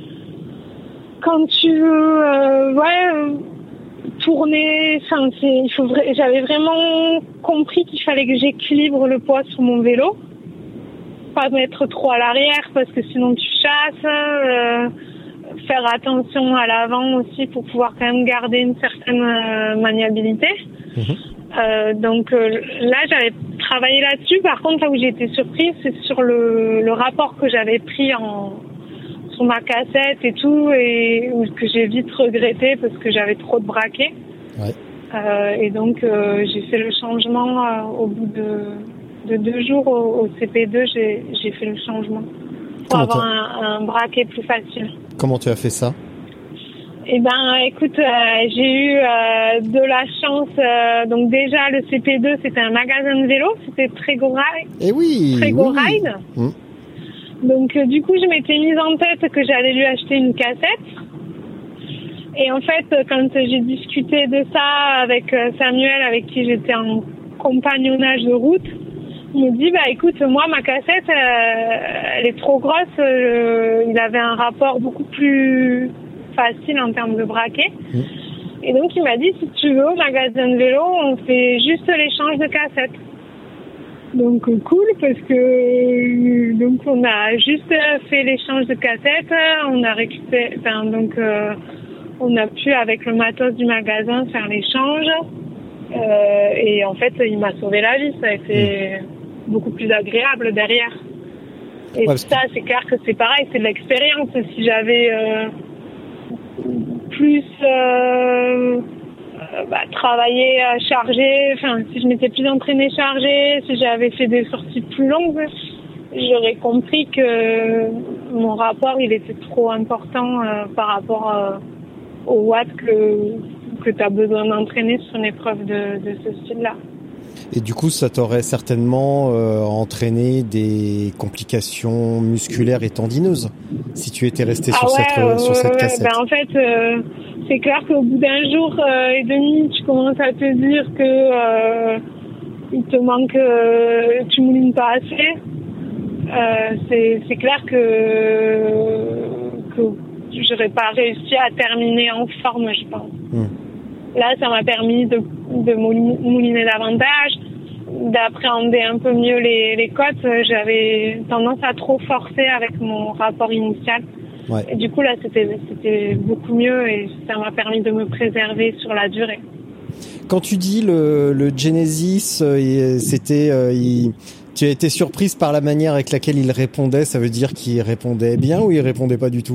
quand tu veux, euh, ouais. tourner, enfin, c'est, il faut, j'avais vraiment compris qu'il fallait que j'équilibre le poids sur mon vélo, pas mettre trop à l'arrière parce que sinon tu chasses, euh, faire attention à l'avant aussi pour pouvoir quand même garder une certaine euh, maniabilité. Mmh. Euh, donc euh, là j'avais travaillé là-dessus. Par contre là où j'ai été surprise, c'est sur le, le rapport que j'avais pris en sur ma cassette et tout, et que j'ai vite regretté parce que j'avais trop de braquets. Ouais. Euh, et donc euh, j'ai fait le changement euh, au bout de, de deux jours au, au C P deux, j'ai, j'ai fait le changement pour Comment avoir un, un braquet plus facile. Comment tu as fait ça? Eh ben, écoute, euh, j'ai eu euh, de la chance. Euh, donc déjà, le C P deux, c'était un magasin de vélo, c'était Trego Ride. Eh oui. Trego oui. Ride. Mmh. Donc euh, du coup, je m'étais mise en tête que j'allais lui acheter une cassette. Et en fait, quand j'ai discuté de ça avec euh, Samuel, avec qui j'étais en compagnonnage de route, il me dit, bah écoute, moi, ma cassette, euh, elle est trop grosse. Euh, il avait un rapport beaucoup plus facile en termes de braquet. Mmh. Et donc, il m'a dit, si tu veux, au magasin de vélo, on fait juste l'échange de cassettes. Donc cool, parce que donc on a juste fait l'échange de cassettes, on a récupéré, enfin donc euh, on a pu avec le matos du magasin faire l'échange euh, et en fait il m'a sauvé la vie, ça a été mmh. beaucoup plus agréable derrière. Et ouais, ça c'est clair que c'est pareil, c'est de l'expérience. Si j'avais euh, plus euh, Bah, travailler à charger, enfin si je m'étais plus entraînée chargée, si j'avais fait des sorties plus longues, j'aurais compris que mon rapport il était trop important euh, par rapport euh, aux watts que, que tu as besoin d'entraîner sur une épreuve de, de ce style-là. Et du coup, ça t'aurait certainement euh, entraîné des complications musculaires et tendineuses si tu étais resté ah sur, ouais, cette, euh, sur cette ouais, cassette. Ben en fait, euh, c'est clair qu'au bout d'un jour euh, et demi, tu commences à te dire que euh, il te manque, euh, tu moulines pas assez. Euh, c'est, c'est clair que, que j'aurais pas réussi à terminer en forme, je pense. Mmh. Là, ça m'a permis de, de mouliner davantage, d'appréhender un peu mieux les, les côtes. J'avais tendance à trop forcer avec mon rapport initial. Ouais. Et du coup, là, c'était, c'était beaucoup mieux et ça m'a permis de me préserver sur la durée. Quand tu dis le, le Genesis, c'était, euh, il, tu as été surprise par la manière avec laquelle il répondait. Ça veut dire qu'il répondait bien ou il répondait pas du tout?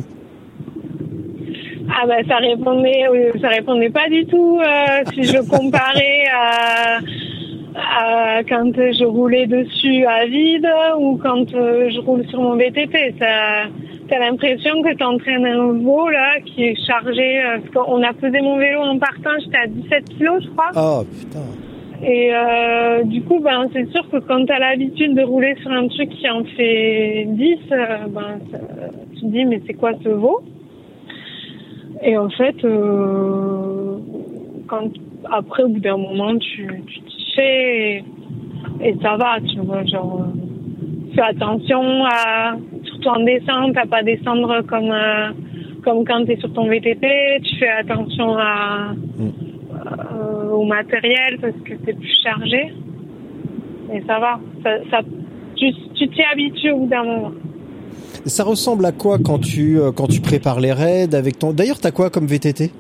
Ah bah ça répondait, ça répondait pas du tout. Euh, si je comparais à, à quand je roulais dessus à vide ou quand je roule sur mon V T P, ça, t'as l'impression que t'entraînes un veau là qui est chargé. Parce qu'on a pesé mon vélo en partant, j'étais à dix-sept kilos, je crois. Oh putain. Et euh, du coup, ben c'est sûr que quand t'as l'habitude de rouler sur un truc qui en fait dix, ben ça, tu te dis mais c'est quoi ce veau? Et en fait, euh, quand après au bout d'un moment, tu tu t'y fais et, et ça va, tu vois, genre euh, fais attention à, surtout en descente, à pas descendre comme euh, comme quand t'es sur ton V T P, tu fais attention à euh, au matériel parce que t'es plus chargé. Et ça va, ça, ça tu tu t'y habitues au bout d'un moment. Ça ressemble à quoi quand tu quand tu prépares les raids avec ton... D'ailleurs, t'as quoi comme V T T?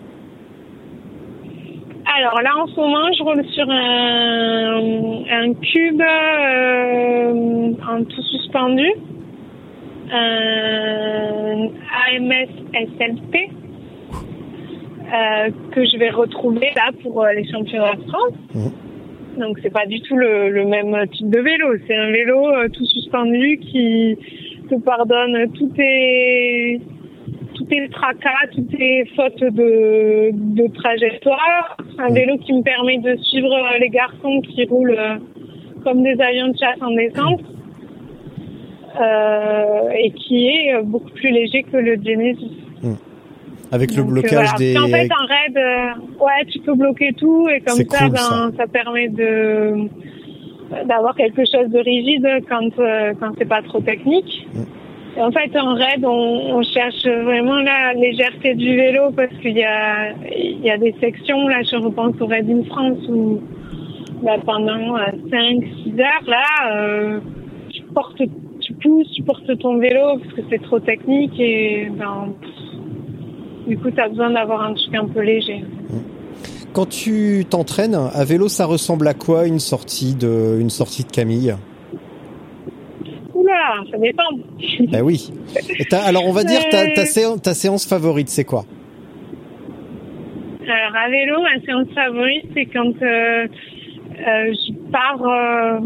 Alors là, en ce moment, je roule sur un, un cube euh, en tout suspendu, un A M S S L P euh, que je vais retrouver là pour les championnats de France. Mmh. Donc c'est pas du tout le, le même type de vélo. C'est un vélo euh, tout suspendu qui te pardonne tous tes tout est tracas, tout est faute de, de trajectoire. Un vélo qui me permet de suivre les garçons qui roulent euh, comme des avions de chasse en descente. Euh, et qui est beaucoup plus léger que le Genesis. Mmh. Avec Donc, le blocage voilà. des... En fait, en raid, euh, ouais, tu peux bloquer tout et comme c'est ça, cool, ben, ça. ça permet de d'avoir quelque chose de rigide quand euh, quand c'est pas trop technique. Mmh. Et en fait, en raid, on, on cherche vraiment la légèreté du vélo parce qu'il y a il y a des sections. Là, je repense au Raid in France où bah, pendant cinq six heures, là, euh, tu portes tu pousses, tu portes ton vélo parce que c'est trop technique et ben, du coup, tu as besoin d'avoir un truc un peu léger. Quand tu t'entraînes, à vélo, ça ressemble à quoi une sortie de, une sortie de Camille ? Oula, ça dépend. Ben oui. Et t'as, alors, on va dire, ta, ta, séance, ta séance favorite, c'est quoi ? Alors, à vélo, ma séance favorite, c'est quand euh, euh, je pars... Euh,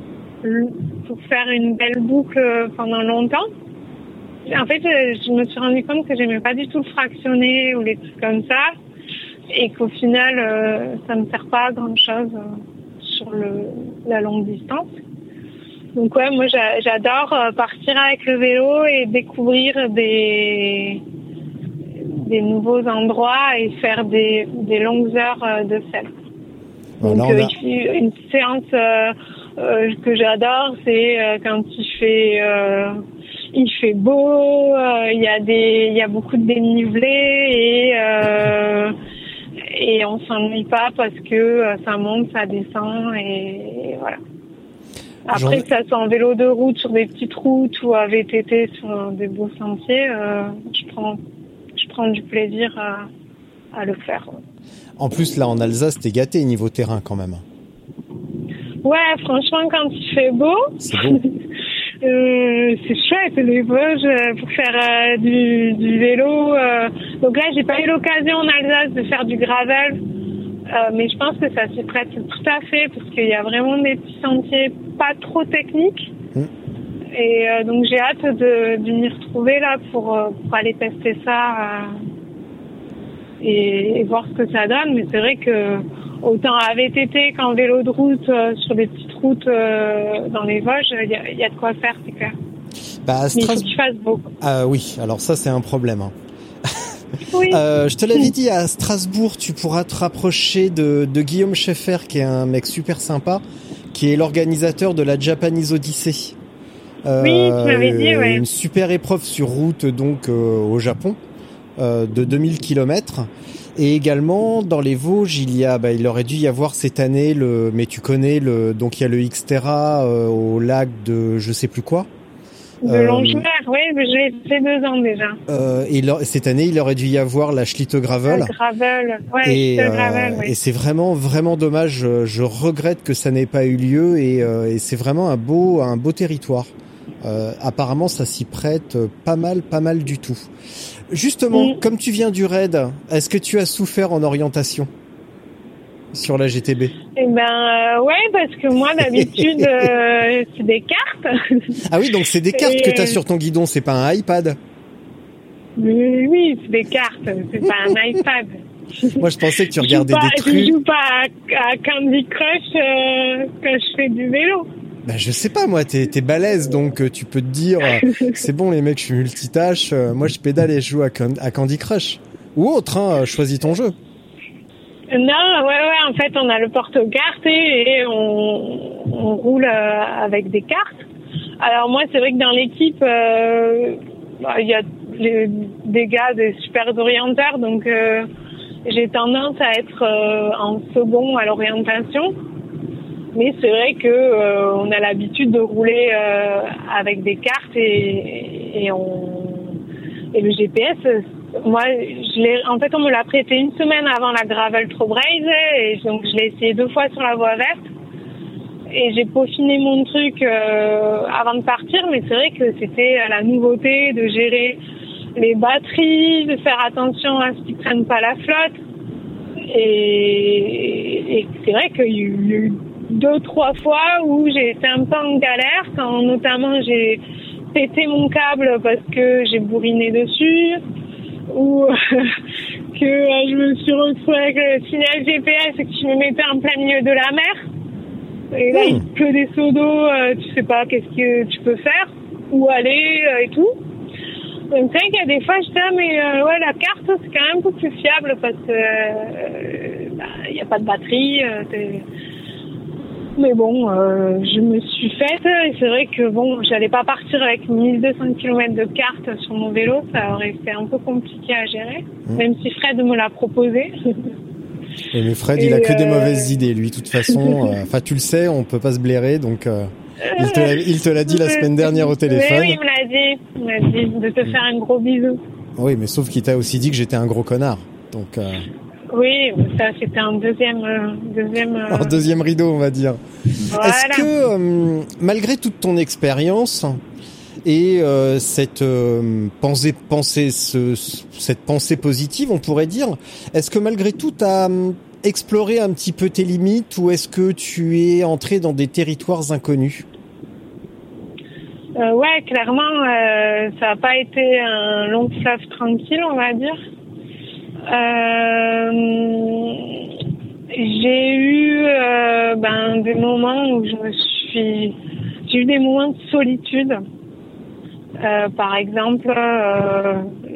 pour faire une belle boucle pendant longtemps. En fait, je me suis rendu compte que j'aimais pas du tout le fractionné ou les trucs comme ça et qu'au final, euh, ça me sert pas à grand chose euh, sur le, la longue distance. Donc ouais, moi j'a, j'adore partir avec le vélo et découvrir des, des nouveaux endroits et faire des, des longues heures de selle. Donc bon, là, a... euh, une séance euh, Euh, que j'adore, c'est euh, quand il fait euh, il fait beau, il euh, y a des il y a beaucoup de dénivelé et euh, et on s'ennuie pas parce que euh, ça monte, ça descend et, et voilà. Après Genre... que ça soit en vélo de route sur des petites routes ou à V T T sur des beaux sentiers, euh, je prends je prends du plaisir à, à le faire. En plus là en Alsace, t'es gâté niveau terrain quand même. Ouais, franchement, quand il fait beau, c'est, beau. euh, c'est chouette les Vosges pour faire euh, du, du vélo. Euh. Donc là, j'ai pas eu l'occasion en Alsace de faire du gravel, euh, mais je pense que ça s'y prête tout à fait parce qu'il y a vraiment des petits sentiers pas trop techniques. Mmh. Et euh, donc j'ai hâte de, de m'y retrouver là pour, euh, pour aller tester ça euh, et, et voir ce que ça donne. Mais c'est vrai que autant à V T T qu'en vélo de route euh, sur des petites routes euh, dans les Vosges, il y, y a de quoi faire, c'est clair. Bah, à Stras... Mais il faut qu'il fasse beau. Ah oui, alors ça c'est un problème. Hein. Oui. euh, je te l'avais dit, à Strasbourg, tu pourras te rapprocher de, de Guillaume Schaeffer, qui est un mec super sympa, qui est l'organisateur de la Japanese Odyssey. Euh, oui, tu m'avais dit, ouais. Une super épreuve sur route donc euh, au Japon euh, de deux mille kilomètres. Et également dans les Vosges, il y a, bah, il aurait dû y avoir cette année le, mais tu connais le, donc il y a le Xterra euh, au lac de, je sais plus quoi. De euh, Longemer, oui, mais je l'ai fait deux ans déjà. Euh, et là, cette année, il aurait dû y avoir la Schlitte Gravel. La Gravel, ouais, et, Schlitte euh, Gravel, oui. Et c'est vraiment, vraiment dommage. Je, je regrette que ça n'ait pas eu lieu et, euh, et c'est vraiment un beau, un beau territoire. Euh, apparemment, ça s'y prête pas mal, pas mal du tout. Justement, mmh. comme tu viens du raid, est-ce que tu as souffert en orientation sur la G T B? Eh ben, euh, ouais, parce que moi, d'habitude, euh, c'est des cartes. Ah oui, donc c'est des cartes et que tu as sur ton guidon, c'est pas un iPad? Oui, oui, c'est des cartes, c'est pas un iPad. Moi, je pensais que tu regardais pas, des trucs. Je joue pas à, à Candy Crush euh, quand je fais du vélo. Bah, je sais pas, moi, t'es, t'es balèze, donc tu peux te dire, c'est bon, les mecs, je suis multitâche, euh, moi, je pédale et je joue à, à Candy Crush. Ou autre, hein, choisis ton jeu. Non, ouais, ouais, en fait, on a le porte-cartes et on, on roule euh, avec des cartes. Alors moi, c'est vrai que dans l'équipe, il euh, bah, y a les, des gars, des super orienteurs, donc euh, j'ai tendance à être euh, en second à l'orientation. Mais c'est vrai que euh, on a l'habitude de rouler euh, avec des cartes et, et on et le G P S. Moi, je l'ai, en fait, on me l'a prêté une semaine avant la Gravel Trobraise et donc je l'ai essayé deux fois sur la voie verte et j'ai peaufiné mon truc euh, avant de partir. Mais c'est vrai que c'était la nouveauté de gérer les batteries, de faire attention à ce qu'ils prennent pas la flotte et, et c'est vrai qu'il y a eu deux, trois fois où j'ai été un peu en galère, quand notamment j'ai pété mon câble parce que j'ai bourriné dessus. où que euh, je me suis retrouvée avec le signal G P S qui me mettait en plein milieu de la mer. Et là, mmh. il pleut des seaux d'eau, euh, tu sais pas qu'est-ce que tu peux faire, où aller euh, et tout. Donc c'est vrai qu'il y a des fois, je dis, ah, mais euh, ouais, la carte, c'est quand même un peu plus fiable parce que euh, bah, y a pas de batterie. Euh, mais bon, euh, je me suis faite et c'est vrai que bon, j'allais pas partir avec mille deux cents kilomètres de carte sur mon vélo, ça aurait été un peu compliqué à gérer, mmh. même si Fred me l'a proposé. Et mais Fred, et il a que euh... des mauvaises idées, lui, de toute façon. Enfin, euh, tu le sais, on peut pas se blairer, donc... Euh... Il te, l'a, il te l'a dit la semaine dernière au téléphone. Oui, il me l'a dit. Il m'a dit de te faire un gros bisou. Oui, mais sauf qu'il t'a aussi dit que j'étais un gros connard. Donc. Euh... Oui, ça c'était un deuxième, euh, deuxième. Euh... Un deuxième rideau, on va dire. Voilà. Est-ce que euh, malgré toute ton expérience et euh, cette euh, pensée, pensée, ce, cette pensée positive, on pourrait dire, est-ce que malgré tout t'as explorer un petit peu tes limites ou est-ce que tu es entré dans des territoires inconnus ? euh, Ouais, clairement, euh, ça n'a pas été un long fleuve tranquille, on va dire. Euh, j'ai eu euh, ben, des moments où je me suis... J'ai eu des moments de solitude. Euh, par exemple, euh,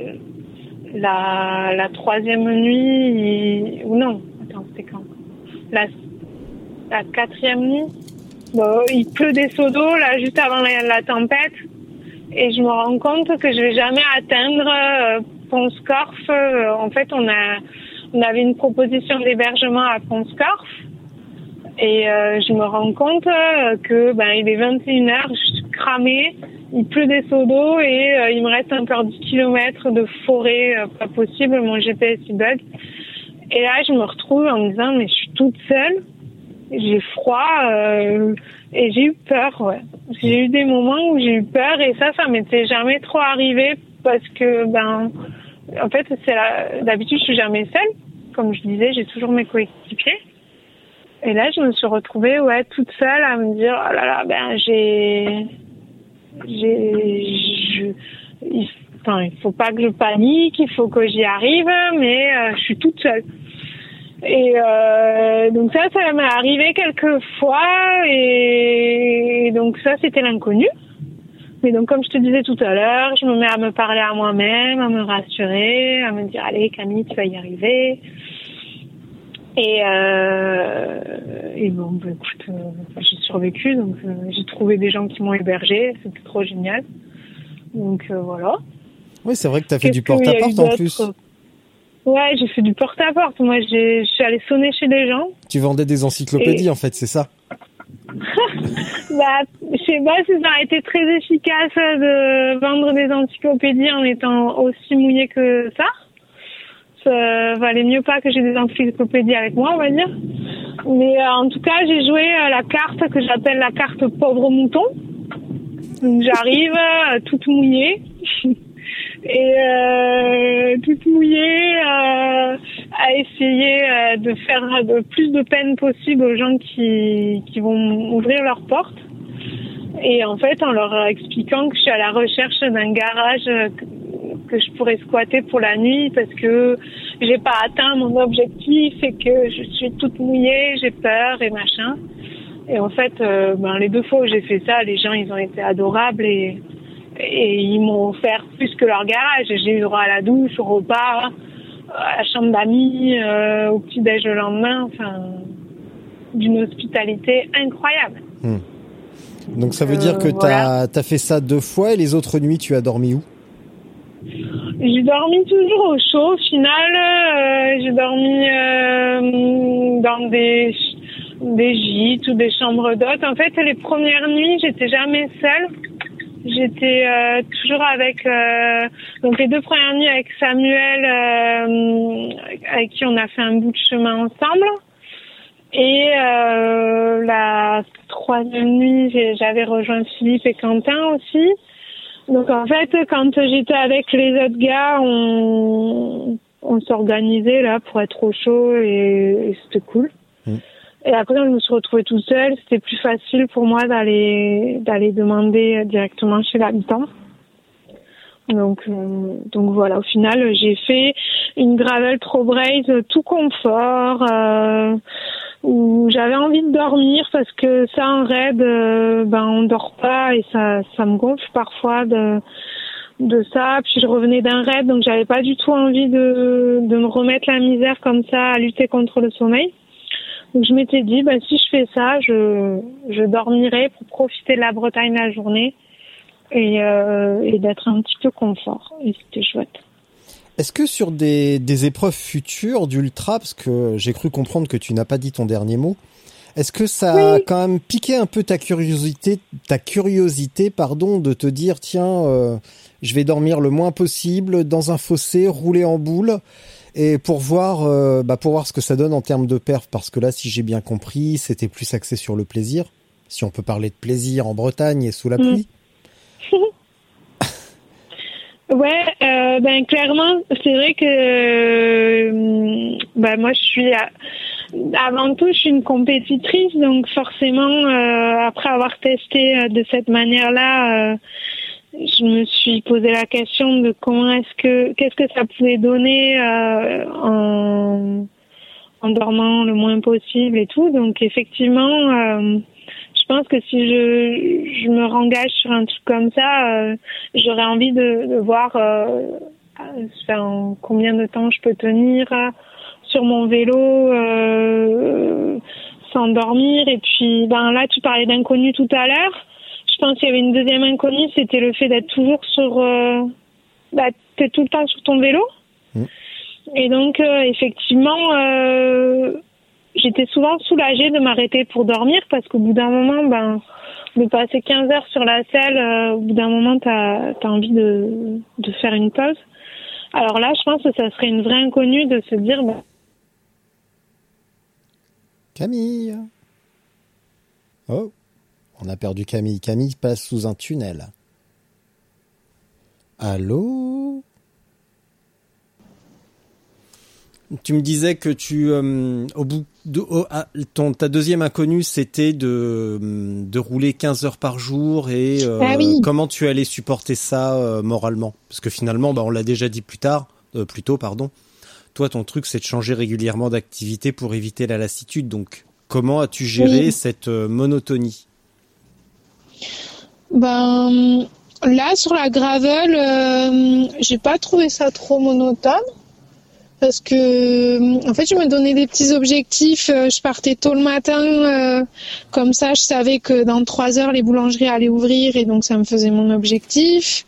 la, la troisième nuit, ou non, attends, c'était quand la, la quatrième nuit, bon, il pleut des seaux d'eau, là, juste avant la, la tempête, et je me rends compte que je vais jamais atteindre euh, Pont-Scorff. Euh, en fait, on a, on avait une proposition d'hébergement à Pont-Scorff, et euh, je me rends compte euh, que, ben, il est vingt et une heures, je suis cramée, il pleut des seaux d'eau, et euh, il me reste encore dix kilomètres de forêt, euh, pas possible, mon G P S il bug. Et là, je me retrouve en me disant, mais je suis toute seule, j'ai froid, euh, et j'ai eu peur, ouais. J'ai eu des moments où j'ai eu peur, et ça, ça m'était jamais trop arrivé, parce que, ben, en fait, c'est la, d'habitude, je suis jamais seule. Comme je disais, j'ai toujours mes coéquipiers. Et là, je me suis retrouvée, ouais, toute seule, à me dire, oh là là, ben, j'ai, j'ai, je, il, enfin, il faut pas que je panique, il faut que j'y arrive, mais euh, je suis toute seule. Et euh, donc ça, ça m'est arrivé quelques fois, et, et donc ça, c'était l'inconnu. Mais donc, comme je te disais tout à l'heure, je me mets à me parler à moi-même, à me rassurer, à me dire, allez, Camille, tu vas y arriver. Et, euh, et bon, bah, écoute, euh, j'ai survécu, donc euh, j'ai trouvé des gens qui m'ont hébergé, c'était trop génial. Donc euh, voilà. Oui, c'est vrai que tu as fait Qu'est-ce du porte-à-porte en plus. Ouais, j'ai fait du porte-à-porte. Moi, j'ai, je suis allée sonner chez des gens. Tu vendais des encyclopédies, et... en fait, c'est ça? Bah, je sais pas si ça a été très efficace de vendre des encyclopédies en étant aussi mouillé que ça. Ça valait mieux pas que j'ai des encyclopédies avec moi, on va dire. Mais euh, en tout cas, j'ai joué euh, la carte que j'appelle la carte pauvre mouton. Donc j'arrive euh, toute mouillée. Et euh, toute mouillée euh, à essayer euh, de faire le plus de peine possible aux gens qui, qui vont ouvrir leurs portes. Et en fait, en leur expliquant que je suis à la recherche d'un garage que, que je pourrais squatter pour la nuit parce que j'ai pas atteint mon objectif et que je suis toute mouillée, j'ai peur et machin. Et en fait, euh, ben, les deux fois où j'ai fait ça, les gens, ils ont été adorables et Et ils m'ont offert plus que leur garage. J'ai eu droit à la douche, au repas, à la chambre d'amis, euh, au petit-déj le lendemain. Enfin, d'une hospitalité incroyable. Mmh. Donc ça veut dire que euh, voilà. t'as, t'as fait ça deux fois et les autres nuits, tu as dormi où? J'ai dormi toujours au chaud. Au final, euh, j'ai dormi euh, dans des, des gîtes ou des chambres d'hôtes. En fait, les premières nuits, j'étais jamais seule. J'étais euh, toujours avec euh, donc les deux premières nuits avec Samuel euh, avec qui on a fait un bout de chemin ensemble et euh, la troisième nuit j'avais rejoint Philippe et Quentin aussi. Donc en fait quand j'étais avec les autres gars on on s'organisait là pour être au chaud et, et c'était cool. Mmh. Et après, quand je me suis retrouvée toute seule, c'était plus facile pour moi d'aller d'aller demander directement chez l'habitant. Donc, euh, donc voilà, au final, j'ai fait une gravel Trop Braze tout confort, euh, où j'avais envie de dormir parce que ça, en raid, euh, ben on dort pas et ça, ça me gonfle parfois de, de ça. Puis je revenais d'un raid, donc j'avais pas du tout envie de, de me remettre la misère comme ça à lutter contre le sommeil. Donc je m'étais dit, ben si je fais ça, je, je dormirai pour profiter de la Bretagne la journée. Et, euh, et d'être un petit peu confort. Et c'était chouette. Est-ce que sur des, des épreuves futures d'ultra, parce que j'ai cru comprendre que tu n'as pas dit ton dernier mot, est-ce que ça oui. a quand même piqué un peu ta curiosité, ta curiosité, pardon, de te dire tiens, euh, je vais dormir le moins possible dans un fossé, rouler en boule, et pour voir, euh, bah pour voir ce que ça donne en termes de perf, parce que là, si j'ai bien compris, c'était plus axé sur le plaisir, si on peut parler de plaisir en Bretagne et sous la pluie. Mmh. Ouais, euh, ben clairement, c'est vrai que euh, ben moi je suis à, avant tout je suis une compétitrice, donc forcément euh, après avoir testé euh, de cette manière-là, euh, je me suis posé la question de comment est-ce que qu'est-ce que ça pouvait donner euh, en en dormant le moins possible et tout. Donc effectivement. Euh, Je pense que si je, je me rengage sur un truc comme ça, euh, j'aurais envie de, de voir euh, en combien de temps je peux tenir euh, sur mon vélo euh, sans dormir. Et puis, ben là, tu parlais d'inconnu tout à l'heure. Je pense qu'il y avait une deuxième inconnue, c'était le fait d'être toujours sur... Euh, bah, t'es tout le temps sur ton vélo. Mmh. Et donc, euh, effectivement... Euh, J'étais souvent soulagée de m'arrêter pour dormir parce qu'au bout d'un moment, ben, de passer quinze heures sur la selle, euh, au bout d'un moment, t'as, t'as envie de, de faire une pause. Alors là, je pense que ça serait une vraie inconnue de se dire, ben... Camille. Oh, on a perdu Camille. Camille passe sous un tunnel. Allô? Tu me disais que tu, euh, au bout de, oh, ah, ton, ta deuxième inconnue, c'était de, de rouler quinze heures par jour et euh, ah oui. Comment tu allais supporter ça euh, moralement? Parce que finalement, bah, on l'a déjà dit plus tard, euh, plus tôt, pardon. Toi, ton truc, c'est de changer régulièrement d'activité pour éviter la lassitude. Donc, comment as-tu géré oui. cette euh, monotonie? Ben, là, sur la gravel, euh, j'ai pas trouvé ça trop monotone. Parce que, en fait, je me donnais des petits objectifs. Je partais tôt le matin, euh, comme ça, je savais que dans trois heures, les boulangeries allaient ouvrir, et donc ça me faisait mon objectif.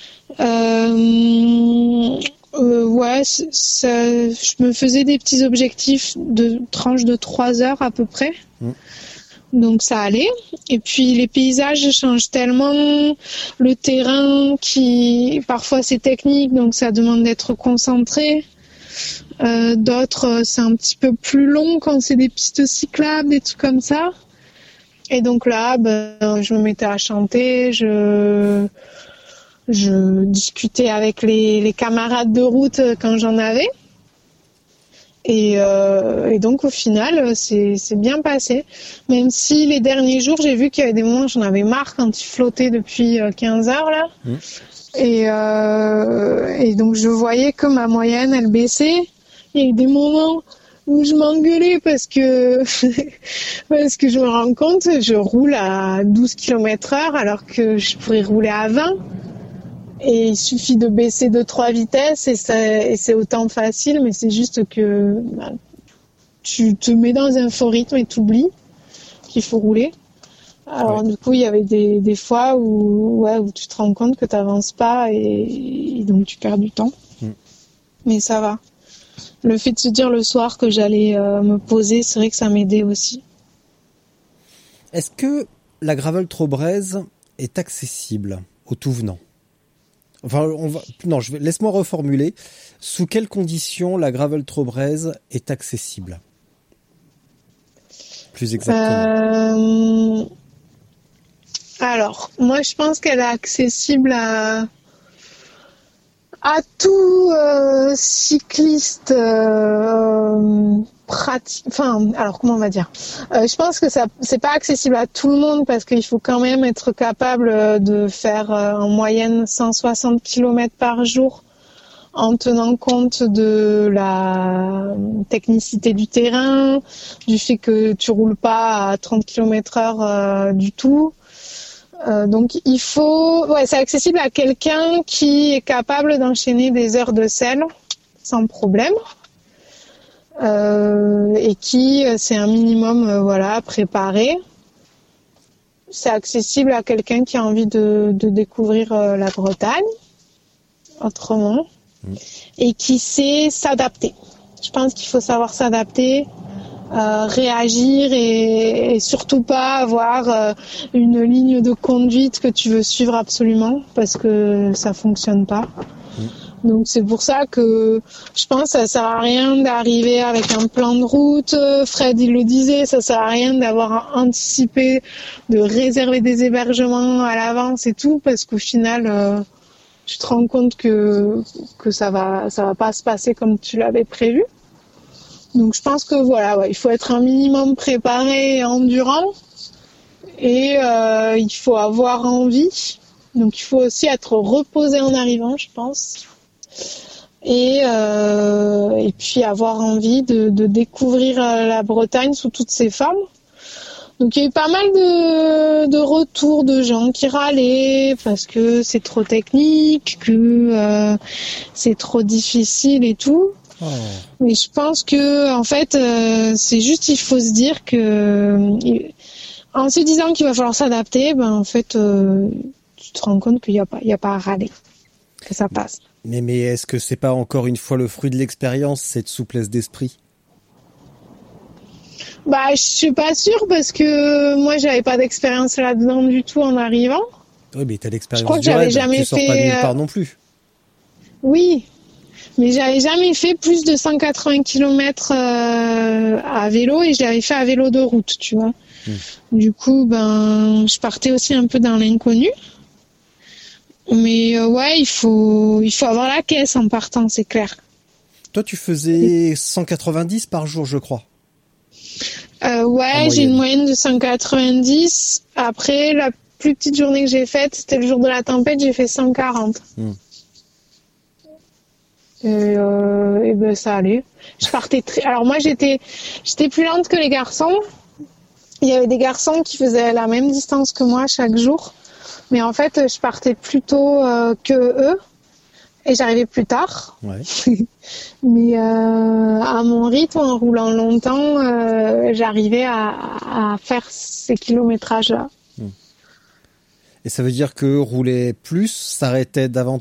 Euh, euh, ouais, ça, je me faisais des petits objectifs de tranche de trois heures à peu près. Mmh. Donc ça allait. Et puis les paysages changent tellement, le terrain qui, parfois c'est technique, donc ça demande d'être concentré. Euh, d'autres, c'est un petit peu plus long quand c'est des pistes cyclables, des trucs comme ça. Et donc là, ben, je me mettais à chanter, je, je discutais avec les, les camarades de route quand j'en avais. Et, euh, et donc au final, c'est, c'est bien passé. Même si les derniers jours, j'ai vu qu'il y avait des moments où j'en avais marre quand il flottait depuis quinze heures là. Mmh. Et, euh, et donc je voyais que ma moyenne elle baissait. Il y a eu des moments où je m'engueulais parce que parce que je me rends compte, je roule à douze kilomètres heure alors que je pourrais rouler à vingt. Et il suffit de baisser de trois vitesses et, ça, et c'est autant facile, mais c'est juste que bah, tu te mets dans un faux rythme et t'oublies qu'il faut rouler. Alors ouais. Du coup, il y avait des, des fois où, ouais, où tu te rends compte que tu n'avances pas et, et donc tu perds du temps. Mm. Mais ça va. Le fait de se dire le soir que j'allais euh, me poser, c'est vrai que ça m'aidait aussi. Est-ce que la gravel Trop Braze est accessible aux tout venants? Enfin, on va, non, je vais, laisse-moi reformuler. Sous quelles conditions la gravel Trop Braze est accessible? Plus exactement. Euh... Alors, moi, je pense qu'elle est accessible à, à tout euh, cycliste euh, pratique. Enfin, alors comment on va dire euh, Je pense que ça, c'est pas accessible à tout le monde parce qu'il faut quand même être capable de faire euh, en moyenne cent soixante kilomètres par jour, en tenant compte de la technicité du terrain, du fait que tu roules pas à trente kilomètres heure euh, du tout. Euh, donc il faut, ouais, c'est accessible à quelqu'un qui est capable d'enchaîner des heures de selle sans problème. Euh, et qui c'est un minimum euh, voilà préparé. C'est accessible à quelqu'un qui a envie de, de découvrir euh, la Bretagne autrement mmh. et qui sait s'adapter. Je pense qu'il faut savoir s'adapter, euh, réagir et, et surtout pas avoir euh, une ligne de conduite que tu veux suivre absolument parce que ça fonctionne pas. Mmh. Donc c'est pour ça que je pense que ça sert à rien d'arriver avec un plan de route. Fred il le disait, ça sert à rien d'avoir anticipé, de réserver des hébergements à l'avance et tout, parce qu'au final euh, tu te rends compte que que ça va ça va pas se passer comme tu l'avais prévu. Donc je pense que voilà, ouais, il faut être un minimum préparé et endurant et euh, il faut avoir envie. Donc il faut aussi être reposé en arrivant, je pense. Et, euh, et puis avoir envie de, de découvrir la Bretagne sous toutes ses formes. Donc il y a eu pas mal de, de retours de gens qui râlaient parce que c'est trop technique, que euh, c'est trop difficile et tout. Oh. Mais je pense que en fait euh, c'est juste il faut se dire que en se disant qu'il va falloir s'adapter, ben en fait euh, tu te rends compte qu'il y a pas il y a pas à râler, que ça passe. Mais, mais est-ce que c'est pas encore une fois le fruit de l'expérience, cette souplesse d'esprit ? Bah, je suis pas sûre parce que moi, j'avais pas d'expérience là-dedans du tout en arrivant. Oui, mais t'as l'expérience je crois que du j'avais raid, jamais tu sors fait, pas de nulle part euh... non plus. Oui, mais j'avais jamais fait plus de cent quatre-vingts kilomètres euh, à vélo et je l'avais fait à vélo de route, tu vois. Hum. Du coup, ben, je partais aussi un peu dans l'inconnu. Mais euh, ouais, il faut il faut avoir la caisse en partant, c'est clair. Toi, tu faisais cent quatre-vingt-dix par jour, je crois. Euh, ouais, j'ai une moyenne de cent quatre-vingt-dix. Après, la plus petite journée que j'ai faite, c'était le jour de la tempête, j'ai fait cent quarante. Hmm. Et, euh, et ben ça allait. Je partais très. Alors moi, j'étais j'étais plus lente que les garçons. Il y avait des garçons qui faisaient la même distance que moi chaque jour. Mais en fait, je partais plus tôt euh, que eux et j'arrivais plus tard. Ouais. Mais euh, à mon rythme, en roulant longtemps, euh, j'arrivais à, à faire ces kilométrages-là. Et ça veut dire que rouler plus s'arrêtait davantage ?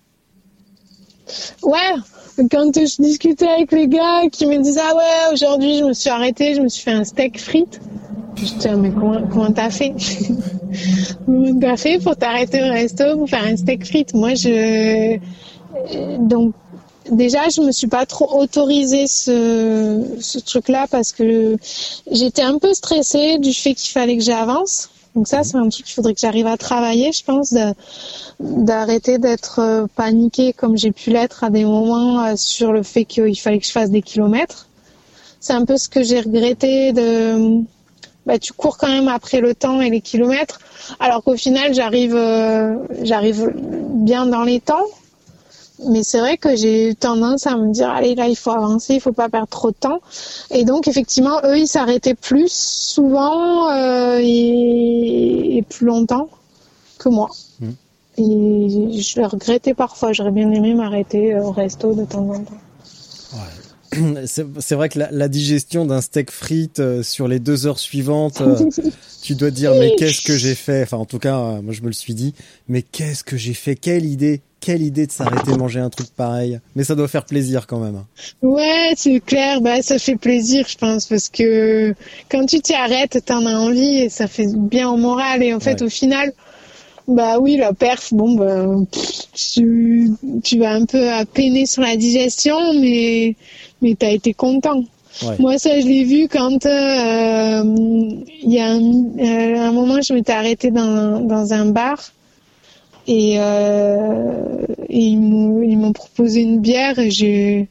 Ouais, quand je discutais avec les gars qui me disaient « Ah ouais, aujourd'hui, je me suis arrêtée, je me suis fait un steak frites ». Je me dis, mais comment, comment t'as fait? Comment t'as fait pour t'arrêter au resto pour faire un steak frites? Moi, je, donc, déjà, je me suis pas trop autorisée ce, ce truc-là parce que j'étais un peu stressée du fait qu'il fallait que j'avance. Donc ça, c'est un truc qu'il faudrait que j'arrive à travailler, je pense, de, d'arrêter d'être paniquée comme j'ai pu l'être à des moments sur le fait qu'il fallait que je fasse des kilomètres. C'est un peu ce que j'ai regretté de, bah, tu cours quand même après le temps et les kilomètres, alors qu'au final, j'arrive, euh, j'arrive bien dans les temps. Mais c'est vrai que j'ai tendance à me dire, allez, là, il faut avancer, il faut pas perdre trop de temps. Et donc, effectivement, eux, ils s'arrêtaient plus souvent euh, et, et plus longtemps que moi. Mmh. Et je le regrettais parfois. J'aurais bien aimé m'arrêter au resto de temps en temps. Ouais. C'est, c'est vrai que la, la digestion d'un steak frites euh, sur les deux heures suivantes, euh, tu dois dire, mais qu'est-ce que j'ai fait? Enfin, en tout cas, euh, moi, je me le suis dit, mais qu'est-ce que j'ai fait? Quelle idée! Quelle idée de s'arrêter manger un truc pareil. Mais ça doit faire plaisir quand même. Ouais, c'est clair. Bah, ça fait plaisir, je pense, parce que quand tu t'y arrêtes, t'en as envie et ça fait bien au moral. Et en fait, ouais. Au final, bah oui, la perf, bon, bah, tu, tu vas un peu peiner sur la digestion, mais, mais t'as été content. Ouais. Moi, ça, je l'ai vu quand il euh, y a un, euh, un moment, je m'étais arrêtée dans, dans un bar. Et, euh, et ils, m'ont, ils m'ont proposé une bière et j'ai,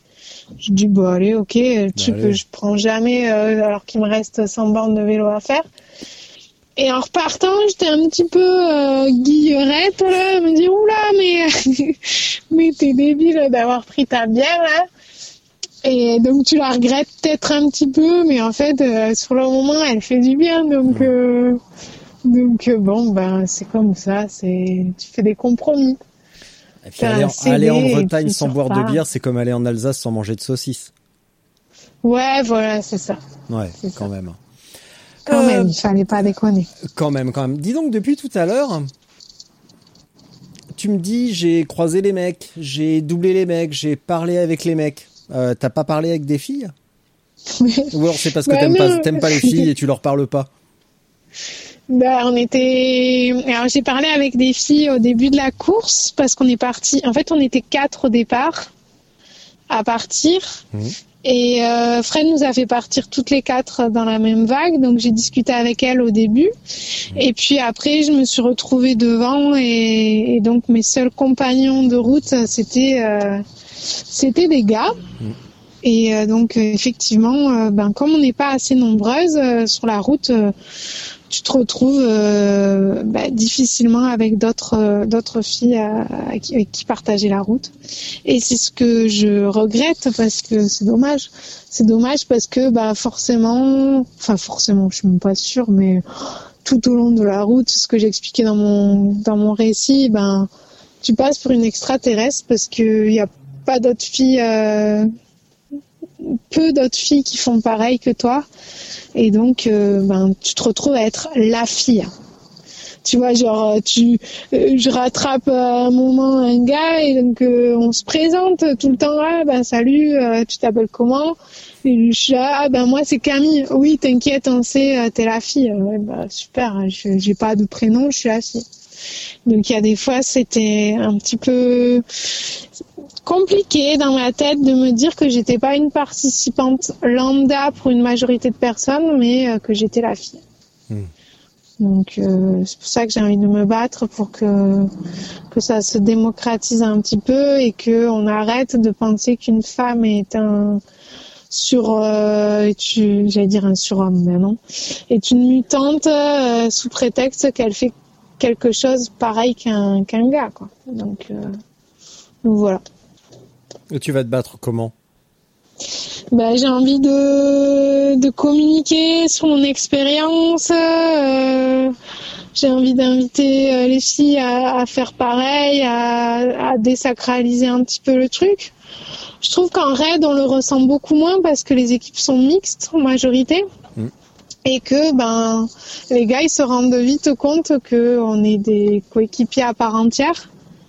Je dis bon allez, ok, le truc allez. que je prends jamais euh, alors qu'il me reste cent bornes de vélo à faire. Et en repartant, j'étais un petit peu euh, guillerette là, me dire oula mais mais t'es débile d'avoir pris ta bière là. Et donc tu la regrettes peut-être un petit peu, mais en fait euh, sur le moment elle fait du bien, donc euh, donc euh, bon ben c'est comme ça, c'est tu fais des compromis. Et puis aller, en, C D, aller en Bretagne puis sans sur boire de Paris. bière, c'est comme aller en Alsace sans manger de saucisses. Ouais voilà c'est ça. Ouais, C'est quand ça. même. Quand Euh, même, il fallait pas déconner. Quand même, quand même. Dis donc, depuis tout à l'heure, tu me dis, j'ai croisé les mecs, j'ai doublé les mecs, j'ai parlé avec les mecs. Euh, t'as pas parlé avec des filles? Ou alors c'est parce que Bah t'aimes non. pas, t'aimes pas les filles et tu leur parles pas? Bah, on était. Alors, j'ai parlé avec des filles au début de la course parce qu'on est parti. En fait, on était quatre au départ à partir. Mmh. Et euh, Fred nous a fait partir toutes les quatre dans la même vague. Donc, j'ai discuté avec elle au début. Et puis après, je me suis retrouvée devant. Et, et donc, mes seuls compagnons de route, c'était, euh, c'était des gars. Mmh. Et euh, donc, euh, effectivement, euh, ben, comme on n'est pas assez nombreuses euh, sur la route, euh, tu te retrouves euh, bah, difficilement avec d'autres euh, d'autres filles à, à qui, avec qui partager la route. Et c'est ce que je regrette parce que c'est dommage. C'est dommage parce que bah forcément, enfin forcément, je suis même pas sûre, mais tout au long de la route, ce que j'expliquais dans mon dans mon récit, ben tu passes pour une extraterrestre parce que y a pas d'autres filles. Euh, peu d'autres filles qui font pareil que toi et donc euh, ben tu te retrouves à être la fille, tu vois, genre tu euh, je rattrape à un moment un gars et donc euh, on se présente tout le temps, ah ben salut, euh, tu t'appelles comment, et je suis là, ah ben moi c'est Camille, oui t'inquiète on sait, euh, t'es la fille, ouais bah super, je, j'ai pas de prénom, je suis la fille. Donc il y a des fois c'était un petit peu compliqué dans ma tête de me dire que j'étais pas une participante lambda pour une majorité de personnes, mais euh, que j'étais la fille. Mmh. Donc euh, c'est pour ça que j'ai envie de me battre pour que que ça se démocratise un petit peu et que on arrête de penser qu'une femme est un sur euh, tu, j'allais dire un surhomme, mais non, est une mutante euh, sous prétexte qu'elle fait quelque chose pareil qu'un qu'un gars quoi. Donc, euh, donc voilà. Et tu vas te battre comment? Bah, j'ai envie de, de communiquer sur mon expérience. Euh, j'ai envie d'inviter euh, les filles à, à faire pareil, à, à désacraliser un petit peu le truc. Je trouve qu'en raid, on le ressent beaucoup moins parce que les équipes sont mixtes en majorité. Mmh. Et que ben les gars, ils se rendent vite compte qu'on est des coéquipiers à part entière.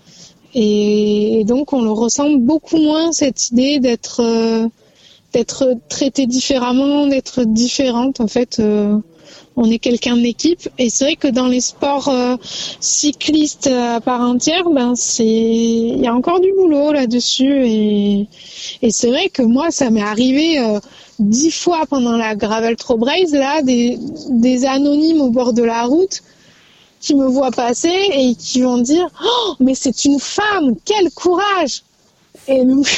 Et donc, on le ressent beaucoup moins, cette idée d'être euh, d'être traité différemment, d'être différente. En fait, euh, on est quelqu'un de l'équipe. Et c'est vrai que dans les sports euh, cyclistes à part entière, ben c'est il y a encore du boulot là-dessus. Et, et c'est vrai que moi, ça m'est arrivé euh, dix fois pendant la Gravel Trail Race, là, des, des anonymes au bord de la route qui me voient passer et qui vont dire « Oh, mais c'est une femme, quel courage !» Et donc,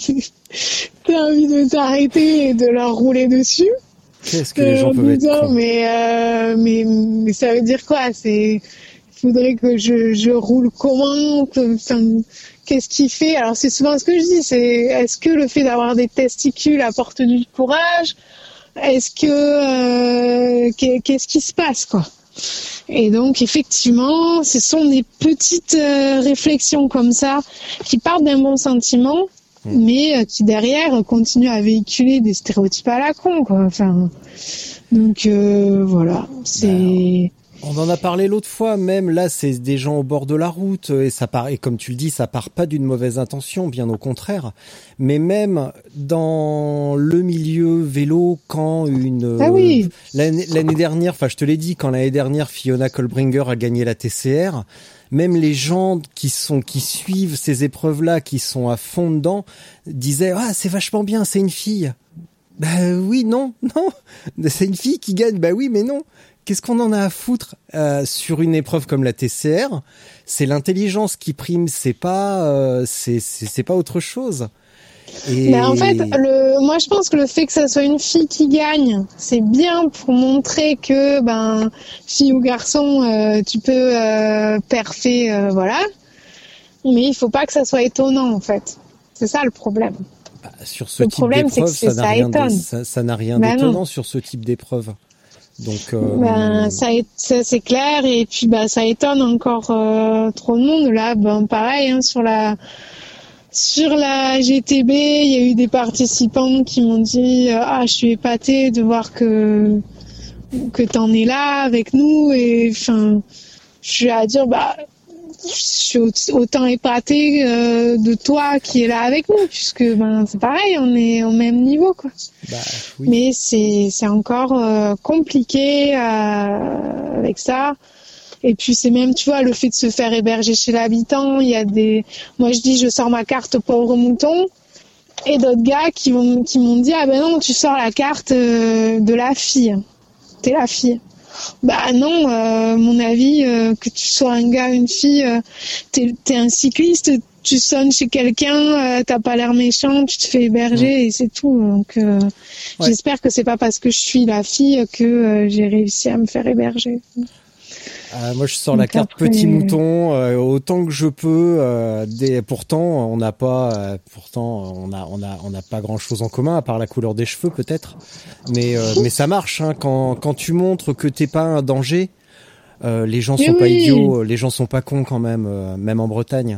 t'as envie de t'arrêter et de leur rouler dessus. Qu'est-ce que les gens peuvent être cons. mais, euh, mais, mais ça veut dire quoi? C'est, il faudrait que je, je roule comment? Que, enfin, qu'est-ce qui fait? Alors, c'est souvent ce que je dis, c'est est-ce que le fait d'avoir des testicules apporte du courage? Est-ce que, euh, qu'est-ce qui se passe, quoi? Et donc effectivement, ce sont des petites euh, réflexions comme ça qui partent d'un bon sentiment, mmh. mais euh, qui derrière continuent à véhiculer des stéréotypes à la con, quoi. Enfin, donc euh, voilà, c'est. On en a parlé l'autre fois, même là, c'est des gens au bord de la route et ça part, et comme tu le dis, ça part pas d'une mauvaise intention, bien au contraire. Mais même dans le milieu vélo, quand une ah oui. euh, l'année, l'année dernière, enfin je te l'ai dit, quand l'année dernière Fiona Kohlbringer a gagné la T C R, même les gens qui sont qui suivent ces épreuves-là, qui sont à fond dedans, disaient ah c'est vachement bien, c'est une fille. Bah oui, non, non, c'est une fille qui gagne. Bah oui, mais non. Qu'est-ce qu'on en a à foutre euh, sur une épreuve comme la T C R? C'est l'intelligence qui prime, c'est pas, euh, c'est, c'est, c'est pas autre chose. Et... Ben, en fait, le, moi je pense que le fait que ça soit une fille qui gagne, c'est bien pour montrer que, ben, fille ou garçon, euh, tu peux euh, perfer, euh, voilà. Mais il faut pas que ça soit étonnant, en fait. C'est ça le problème. Bah, sur ce le type problème, d'épreuve, c'est que ça, ça n'a rien étonne. de, ça, ça n'a rien Ben d'étonnant non. sur ce type d'épreuve. Donc, euh... ben, ça, ça c'est clair, et puis ben, ça étonne encore euh, trop de monde. Là, ben, pareil, hein, sur la sur la G T B, il y a eu des participants qui m'ont dit euh, ah, je suis épatée de voir que que t'en es là avec nous, et enfin, je suis à dire bah je suis autant épatée euh, de toi qui est là avec nous, puisque ben c'est pareil, on est au même niveau, quoi. Bah, oui. Mais c'est c'est encore euh, compliqué euh, avec ça. Et puis c'est même, tu vois, le fait de se faire héberger chez l'habitant, il y a des, moi je dis je sors ma carte pauvre mouton, et d'autres gars qui vont qui m'ont dit ah ben non, tu sors la carte euh, de la fille, t'es la fille. Bah non, euh, mon avis, euh, que tu sois un gars, une fille, euh, t'es, t'es un cycliste, tu sonnes chez quelqu'un, euh, t'as pas l'air méchant, tu te fais héberger, mmh. et c'est tout. Donc euh, ouais. J'espère que c'est pas parce que je suis la fille que euh, j'ai réussi à me faire héberger. Euh, moi, je sors Donc la carte après... petit mouton euh, autant que je peux. Euh, des... Pourtant, on n'a pas, euh, pourtant, on a, on a, on n'a pas grand-chose en commun à part la couleur des cheveux, peut-être. Mais, euh, mais ça marche. Hein, quand, quand tu montres que t'es pas un danger, euh, les gens sont oui. pas idiots, les gens sont pas cons quand même, euh, même en Bretagne.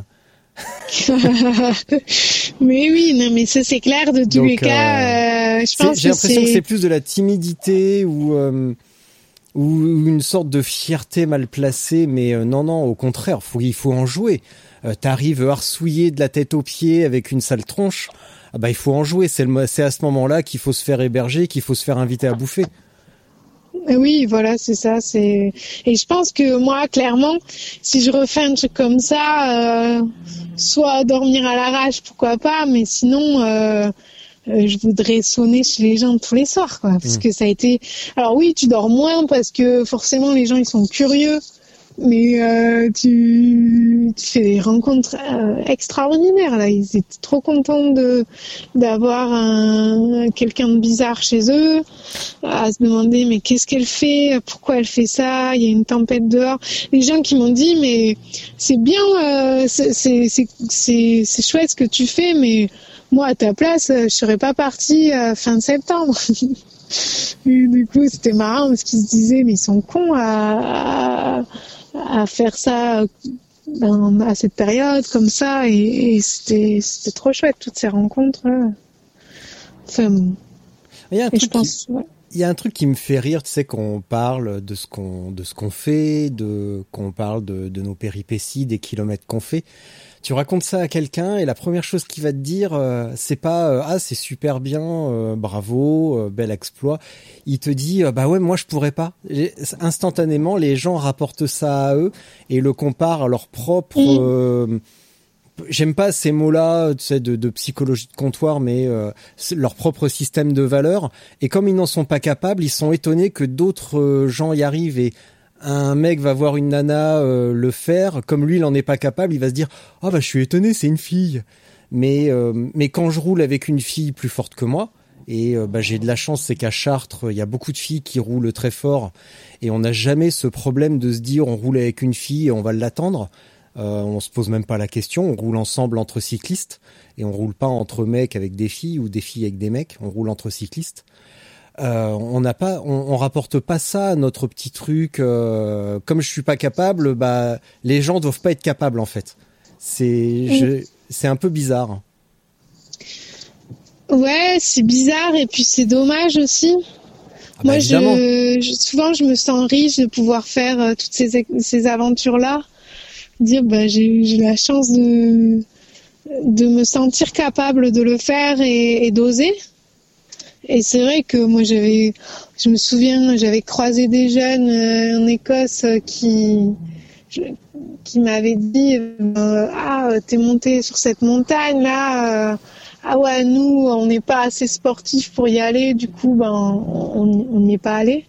Mais oui, non, mais ça c'est clair de tous Donc, les cas. Euh, je pense j'ai que l'impression c'est... que c'est plus de la timidité ou. Euh, ou une sorte de fierté mal placée, mais euh, non, non, au contraire, faut, il faut en jouer. Euh, t'arrives arsouillé de la tête aux pieds avec une sale tronche, ah bah il faut en jouer. C'est, le, c'est à ce moment-là qu'il faut se faire héberger, qu'il faut se faire inviter à bouffer. Oui, voilà, c'est ça. C'est et je pense que moi, clairement, si je refais un truc comme ça, euh, soit dormir à l'arrache, pourquoi pas, mais sinon. Euh... Euh, je voudrais sonner chez les gens tous les soirs, quoi, parce mmh. que ça a été. Alors oui, tu dors moins parce que forcément les gens ils sont curieux, mais euh, tu, tu fais des rencontres euh, extraordinaires. Là, ils étaient trop contents de d'avoir un quelqu'un de bizarre chez eux, à se demander mais qu'est-ce qu'elle fait, pourquoi elle fait ça. Il y a une tempête dehors. Les gens qui m'ont dit mais c'est bien, euh, c'est, c'est c'est c'est c'est chouette ce que tu fais, mais moi, à ta place, je serais pas partie euh, fin septembre. Et du coup, c'était marrant parce qu'ils se disaient, mais ils sont cons à, à, à faire ça ben, à cette période, comme ça. Et, et c'était, c'était trop chouette, toutes ces rencontres. Là. Enfin, il y a un truc je pense, qui, ouais. Il y a un truc qui me fait rire, tu sais, qu'on parle de ce qu'on, de ce qu'on fait, de, qu'on parle de, de nos péripéties, des kilomètres qu'on fait. Tu racontes ça à quelqu'un et la première chose qu'il va te dire, euh, c'est pas euh, ah c'est super bien, euh, bravo, euh, bel exploit. Il te dit euh, bah ouais moi je pourrais pas. Et instantanément les gens rapportent ça à eux et le comparent à leur propre. Euh, j'aime pas ces mots-là, tu sais, de, de psychologie de comptoir, mais euh, leur propre système de valeurs. Et comme ils n'en sont pas capables, ils sont étonnés que d'autres euh, gens y arrivent et un mec va voir une nana euh, le faire, comme lui il en est pas capable, il va se dire ah oh, bah je suis étonné, c'est une fille. Mais euh, mais quand je roule avec une fille plus forte que moi, et euh, bah j'ai de la chance, c'est qu'à Chartres il y a beaucoup de filles qui roulent très fort et on n'a jamais ce problème de se dire on roule avec une fille et on va l'attendre. Euh, on se pose même pas la question, on roule ensemble entre cyclistes et on roule pas entre mecs avec des filles ou des filles avec des mecs, on roule entre cyclistes. Euh, on n'a pas, on, on rapporte pas ça à notre petit truc. Euh, comme je suis pas capable, bah les gens doivent pas être capables en fait. C'est, je, c'est un peu bizarre. Ouais, c'est bizarre et puis c'est dommage aussi. Ah bah Moi, je, je, souvent, je me sens riche de pouvoir faire euh, toutes ces ces aventures là. Dire bah j'ai j'ai la chance de de me sentir capable de le faire et, et d'oser. Et c'est vrai que moi j'avais, je me souviens, j'avais croisé des jeunes euh, en Écosse euh, qui, je, qui m'avaient dit euh, ah t'es monté sur cette montagne là, euh, ah ouais nous on n'est pas assez sportifs pour y aller, du coup ben on on n'y est pas allé.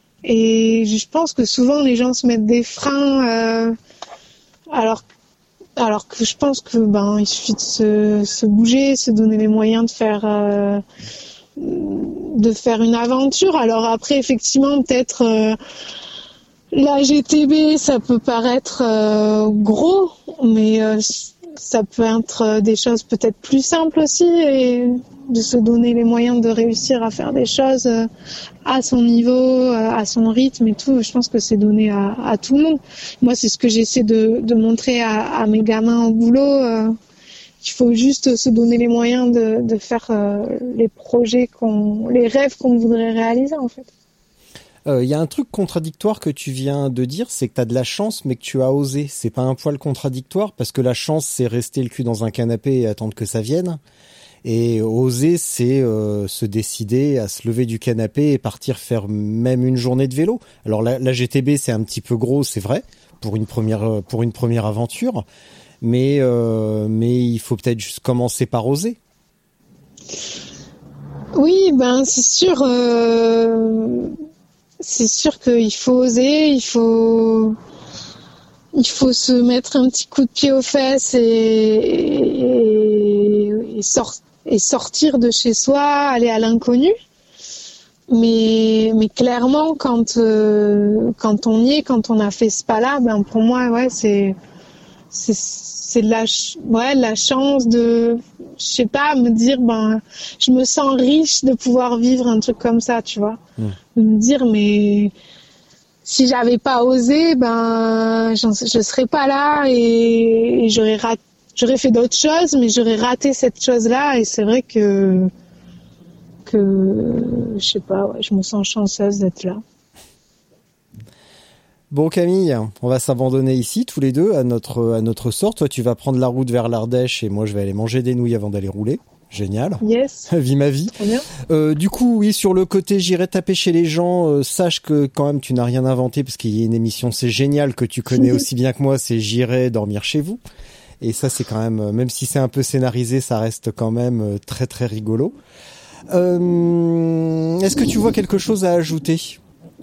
Et je pense que souvent les gens se mettent des freins, euh, alors alors que je pense que ben il suffit de se, se bouger, se donner les moyens de faire euh, de faire une aventure. Alors après, effectivement, peut-être euh, la G T B, ça peut paraître euh, gros, mais euh, ça peut être des choses peut-être plus simples aussi, et de se donner les moyens de réussir à faire des choses à son niveau, à son rythme et tout. Je pense que c'est donné à, à tout le monde. Moi, c'est ce que j'essaie de, de montrer à, à mes gamins au boulot. Euh, il faut juste se donner les moyens de, de faire euh, les projets, qu'on, les rêves qu'on voudrait réaliser, en fait. Il euh, y a un truc contradictoire que tu viens de dire, c'est que tu as de la chance, mais que tu as osé. C'est pas un poil contradictoire, parce que la chance, c'est rester le cul dans un canapé et attendre que ça vienne. Et oser, c'est euh, se décider à se lever du canapé et partir faire même une journée de vélo. Alors la, la G T B, c'est un petit peu gros, c'est vrai, pour une première pour une première aventure, mais euh, mais il faut peut-être juste commencer par oser. Oui, ben c'est sûr. Euh... C'est sûr qu'il faut oser, il faut, il faut se mettre un petit coup de pied aux fesses et, et, et, sort, et sortir de chez soi, aller à l'inconnu. Mais, mais clairement, quand, euh, quand on y est, quand on a fait ce pas-là, ben pour moi, ouais, c'est, c'est, c'est de la, ouais, de la chance de, je sais pas, me dire, ben, je me sens riche de pouvoir vivre un truc comme ça, tu vois. Mmh. De me dire, mais si j'avais pas osé, ben, je serais pas là et, et j'aurais raté, j'aurais fait d'autres choses, mais j'aurais raté cette chose-là. Et c'est vrai que, que, je sais pas, ouais, je me sens chanceuse d'être là. Bon Camille, on va s'abandonner ici tous les deux à notre à notre sort. Toi, tu vas prendre la route vers l'Ardèche et moi, je vais aller manger des nouilles avant d'aller rouler. Génial. Yes. Vis ma vie. Très bien. Euh, du coup, oui, sur le côté, j'irai taper chez les gens. Euh, sache que quand même, tu n'as rien inventé parce qu'il y a une émission, c'est génial, que tu connais aussi bien que moi. C'est J'irai dormir chez vous. Et ça, c'est quand même, même si c'est un peu scénarisé, ça reste quand même très très rigolo. Euh, est-ce que tu vois quelque chose à ajouter?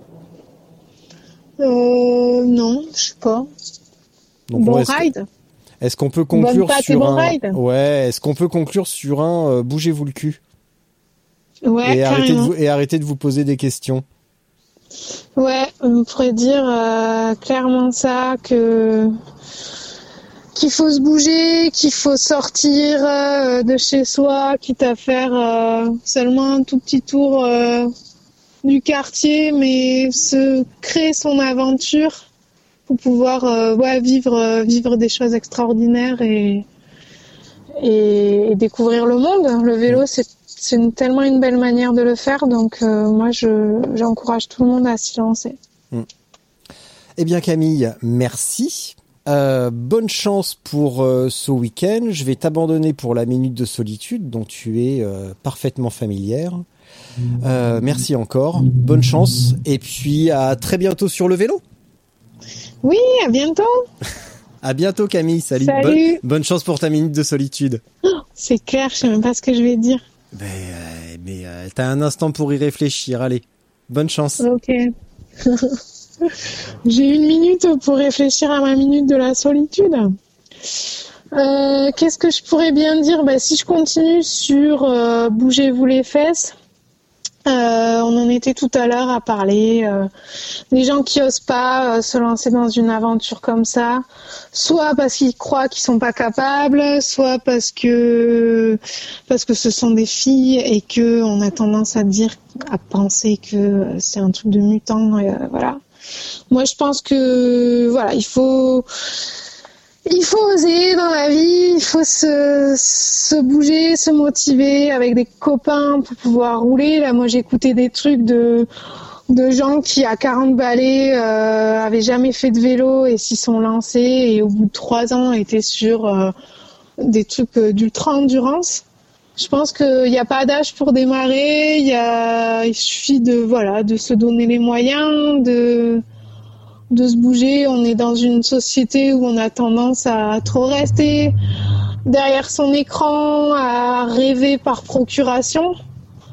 Euh, non, je sais pas. Donc, bon bon, est-ce ride. Que, est-ce qu'on peut conclure bon sur bon un, ride. ouais, est-ce qu'on peut conclure sur un, euh, bougez-vous le cul. Ouais, et arrêtez de carrément. vous, et arrêtez de vous poser des questions. Ouais, on pourrait dire euh, clairement ça, que qu'il faut se bouger, qu'il faut sortir euh, de chez soi, quitte à faire euh, seulement un tout petit tour euh, du quartier, mais se créer son aventure pour pouvoir euh, ouais, vivre euh, vivre des choses extraordinaires et, et et découvrir le monde. Le vélo, c'est c'est une, tellement une belle manière de le faire, donc euh, moi je j'encourage tout le monde à s'y lancer. Mmh. Eh bien Camille, merci. Euh, bonne chance pour euh, ce week-end. Je vais t'abandonner pour la minute de solitude dont tu es euh, parfaitement familière. Euh, merci encore, bonne chance et puis à très bientôt sur le vélo. Oui, à bientôt. À bientôt Camille, salut. Salut. Bonne, bonne chance pour ta minute de solitude. Oh, c'est clair, je sais même pas ce que je vais dire. Ben, euh, mais euh, t'as un instant pour y réfléchir, allez. Bonne chance. Ok. J'ai une minute pour réfléchir à ma minute de la solitude. Euh, qu'est-ce que je pourrais bien dire? Bah, si je continue sur euh, bougez-vous les fesses. Euh, on en était tout à l'heure à parler euh, des gens qui osent pas euh, se lancer dans une aventure comme ça, soit parce qu'ils croient qu'ils sont pas capables, soit parce que parce que ce sont des filles et que on a tendance à dire, à penser que c'est un truc de mutant. Et, euh, voilà. Moi, je pense que voilà, il faut Il faut oser dans la vie, il faut se, se bouger, se motiver avec des copains pour pouvoir rouler. Là, moi, j'ai écouté des trucs de, de gens qui, à quarante balais, euh, avaient jamais fait de vélo et s'y sont lancés et au bout de trois ans étaient sur euh, des trucs d'ultra endurance. Je pense qu'il n'y a pas d'âge pour démarrer, il y a, il suffit de, voilà, de se donner les moyens, de, de se bouger. On est dans une société où on a tendance à trop rester derrière son écran, à rêver par procuration.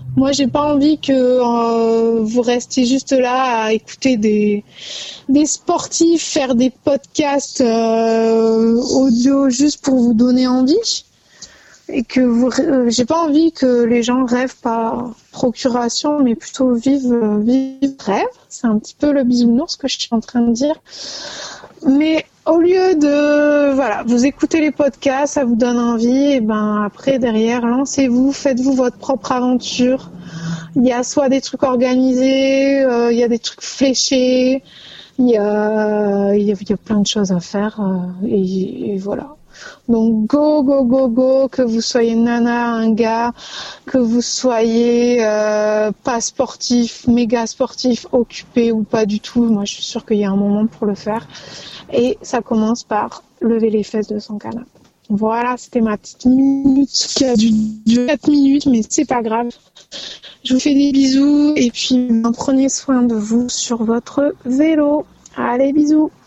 Moi, j'ai pas envie que euh, vous restiez juste là à écouter des des sportifs faire des podcasts euh, audio juste pour vous donner envie. Et que vous, euh, j'ai pas envie que les gens rêvent par procuration, mais plutôt vivent, vivent rêve. C'est un petit peu le bisounours que je suis en train de dire. Mais au lieu de, voilà, vous écoutez les podcasts, ça vous donne envie, et ben après derrière, lancez-vous, faites-vous votre propre aventure. Il y a soit des trucs organisés, euh, il y a des trucs fléchés, il y a, il y a, il y a plein de choses à faire, euh, et, et voilà. Donc go, go, go, go, que vous soyez nana, un gars, que vous soyez euh, pas sportif, méga sportif, occupé ou pas du tout. Moi, je suis sûre qu'il y a un moment pour le faire. Et ça commence par lever les fesses de son canapé. Voilà, c'était ma petite minute qui a dû durer quatre minutes, mais c'est pas grave. Je vous fais des bisous et puis prenez soin de vous sur votre vélo. Allez, bisous.